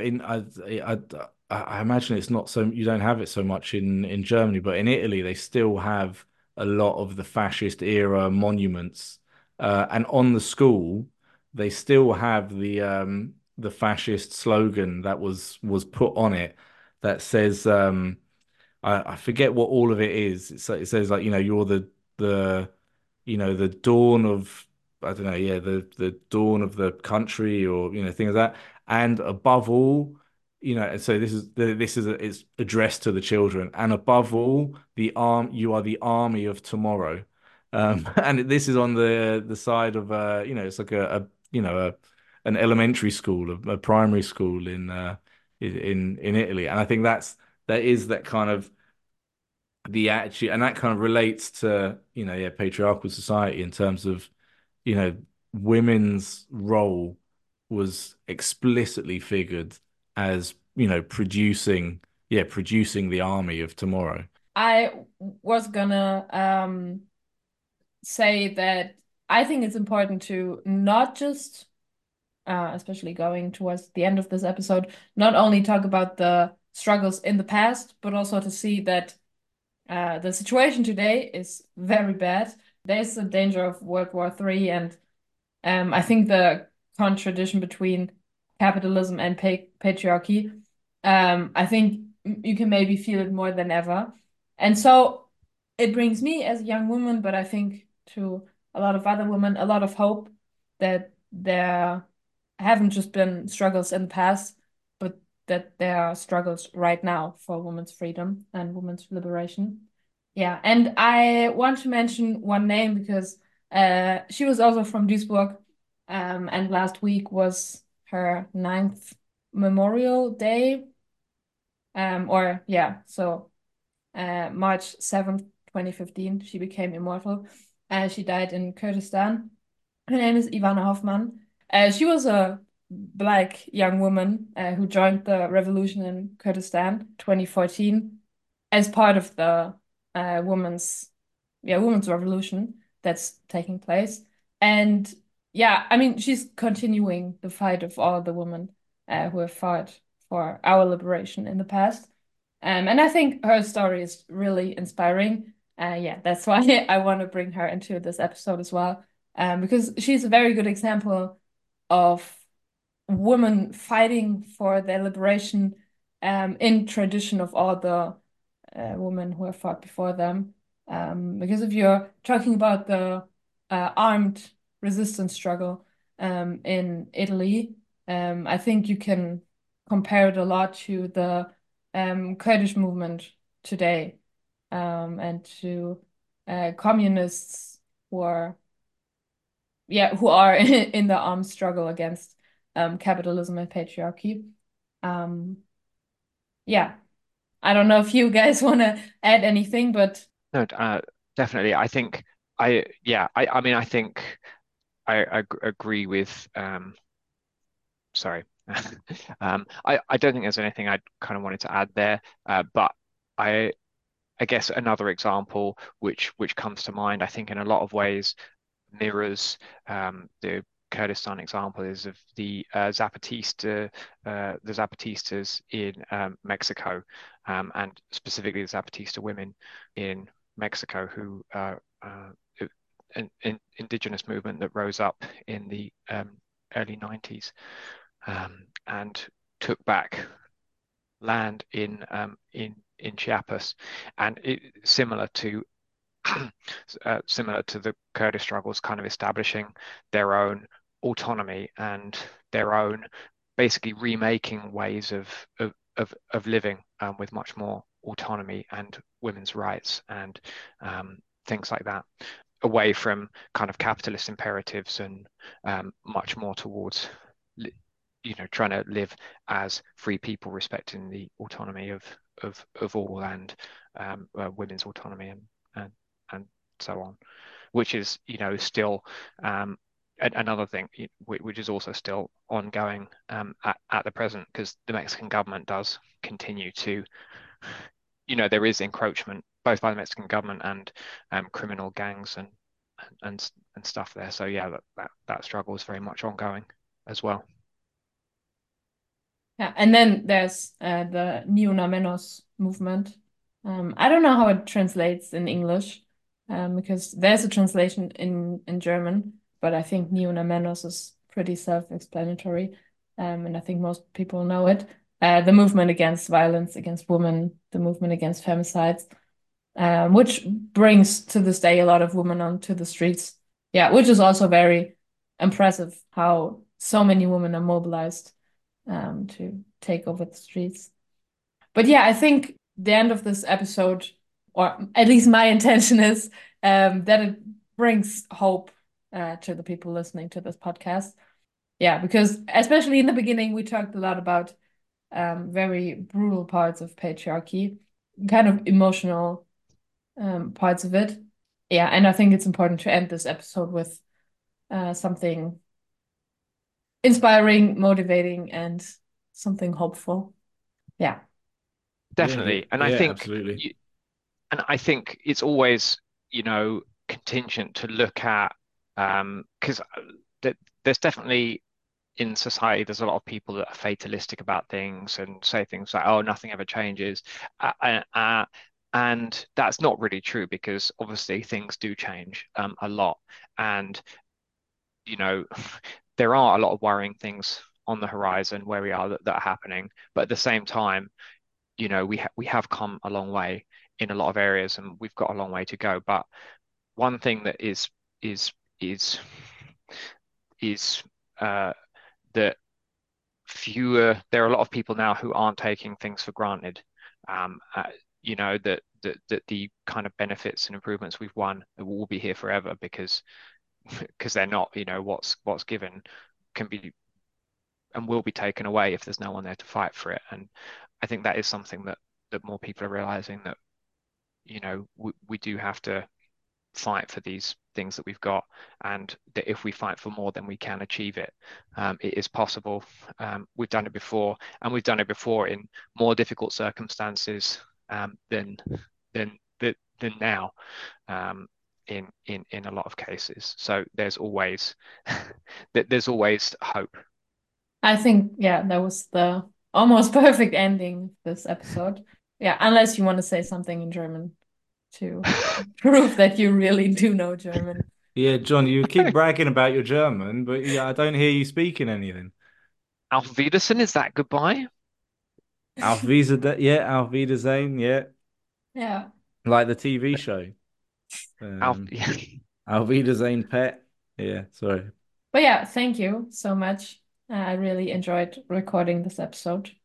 I imagine it's not so, you don't have it so much in Germany, but in Italy they still have a lot of the fascist era monuments, and on the school they still have the fascist slogan that was put on it that says, I forget what all of it is. It says like, you know, you're the you know, the dawn of, I don't know, yeah, the dawn of the country, or, you know, things like that. And above all, you know, so it's addressed to the children. And above all, you are the army of tomorrow. And this is on the side of, you know, it's like a you know, an elementary school, a primary school in Italy. And I think that is that kind of the attitude, and that kind of relates to, you know, yeah, patriarchal society in terms of, you know, women's role was explicitly figured as, you know, producing the army of tomorrow. I was gonna say that I think it's important to not just, especially going towards the end of this episode, not only talk about the struggles in the past, but also to see that the situation today is very bad. There's a danger of World War III, and I think the contradiction between capitalism and patriarchy, I think you can maybe feel it more than ever. And so it brings me as a young woman, but I think to a lot of other women, a lot of hope that there haven't just been struggles in the past, but that there are struggles right now for women's freedom and women's liberation. Yeah, and I want to mention one name because she was also from Duisburg, and last week was her 9th Memorial Day, or yeah, so March 7th, 2015, she became immortal. She died in Kurdistan. Her name is Ivana Hoffman. She was a black young woman who joined the revolution in Kurdistan 2014 as part of the women's women's revolution that's taking place. And yeah, I mean, she's continuing the fight of all the women who have fought for our liberation in the past. And I think her story is really inspiring. Yeah, that's why I want to bring her into this episode as well, because she's a very good example of women fighting for their liberation, in tradition of all the women who have fought before them. Because if you're talking about the armed resistance struggle in Italy, I think you can compare it a lot to the Kurdish movement today, and to communists who are, yeah, who are in the armed struggle against capitalism and patriarchy. Um, yeah, I don't know if you guys want to add anything, but No, definitely. I think I mean, I think I agree with sorry. I don't think there's anything I kind of wanted to add there, but I I guess another example which comes to mind, I think in a lot of ways mirrors the Kurdistan example is of the Zapatistas in Mexico, and specifically the Zapatista women in Mexico who an indigenous movement that rose up in the early 90s. And took back land in Chiapas, and similar to similar to the Kurdish struggles, kind of establishing their own autonomy and their own, basically remaking ways of living, with much more autonomy and women's rights and things like that, away from kind of capitalist imperatives and much more towards trying to live as free people, respecting the autonomy of all, and women's autonomy and and so on, which is still another thing which is also still ongoing at the present, because the Mexican government does continue to, there is encroachment both by the Mexican government and criminal gangs and stuff there. So yeah, that struggle is very much ongoing as well. Yeah, and then there's the Ni Una Menos movement. I don't know how it translates in English, because there's a translation in German, but I think Ni Una Menos is pretty self-explanatory, and I think most people know it. The movement against violence against women, the movement against femicides, which brings to this day a lot of women onto the streets. Yeah, which is also very impressive how so many women are mobilized to take over the streets. But yeah, I think the end of this episode, or at least my intention is that it brings hope to the people listening to this podcast. Yeah, because especially in the beginning, we talked a lot about very brutal parts of patriarchy, kind of emotional parts of it. Yeah, and I think it's important to end this episode with something inspiring, motivating, and something hopeful. Yeah. Definitely. And I Yeah, think absolutely. it's always, contingent to look at, because there's definitely, in society, there's a lot of people that are fatalistic about things and say things like, "Oh, nothing ever changes," and that's not really true, because obviously things do change a lot, and there are a lot of worrying things on the horizon where we are that are happening. But at the same time, we have come a long way in a lot of areas, and we've got a long way to go. But one thing that is is is that there are a lot of people now who aren't taking things for granted. That the kind of benefits and improvements we've won will be here forever, because they're not, what's given can be and will be taken away if there's no one there to fight for it. And I think that is something that more people are realizing, that we do have to fight for these things that we've got, and that if we fight for more, then we can achieve it. It is possible. We've done it before, and we've done it before in more difficult circumstances than now, in a lot of cases. So there's always hope. I think, yeah, that was the almost perfect ending of this episode. Yeah, unless you want to say something in German to prove that you really do know German. Yeah, John, you keep bragging about your German, but yeah, I don't hear you speaking anything. Auf Wiedersehen, is that goodbye? Auf Wiedersehen, yeah, Auf Wiedersehen, yeah, Yeah. like the TV show. Auf, Auf Wiedersehen, pet. Yeah, sorry. But yeah, thank you so much. I really enjoyed recording this episode.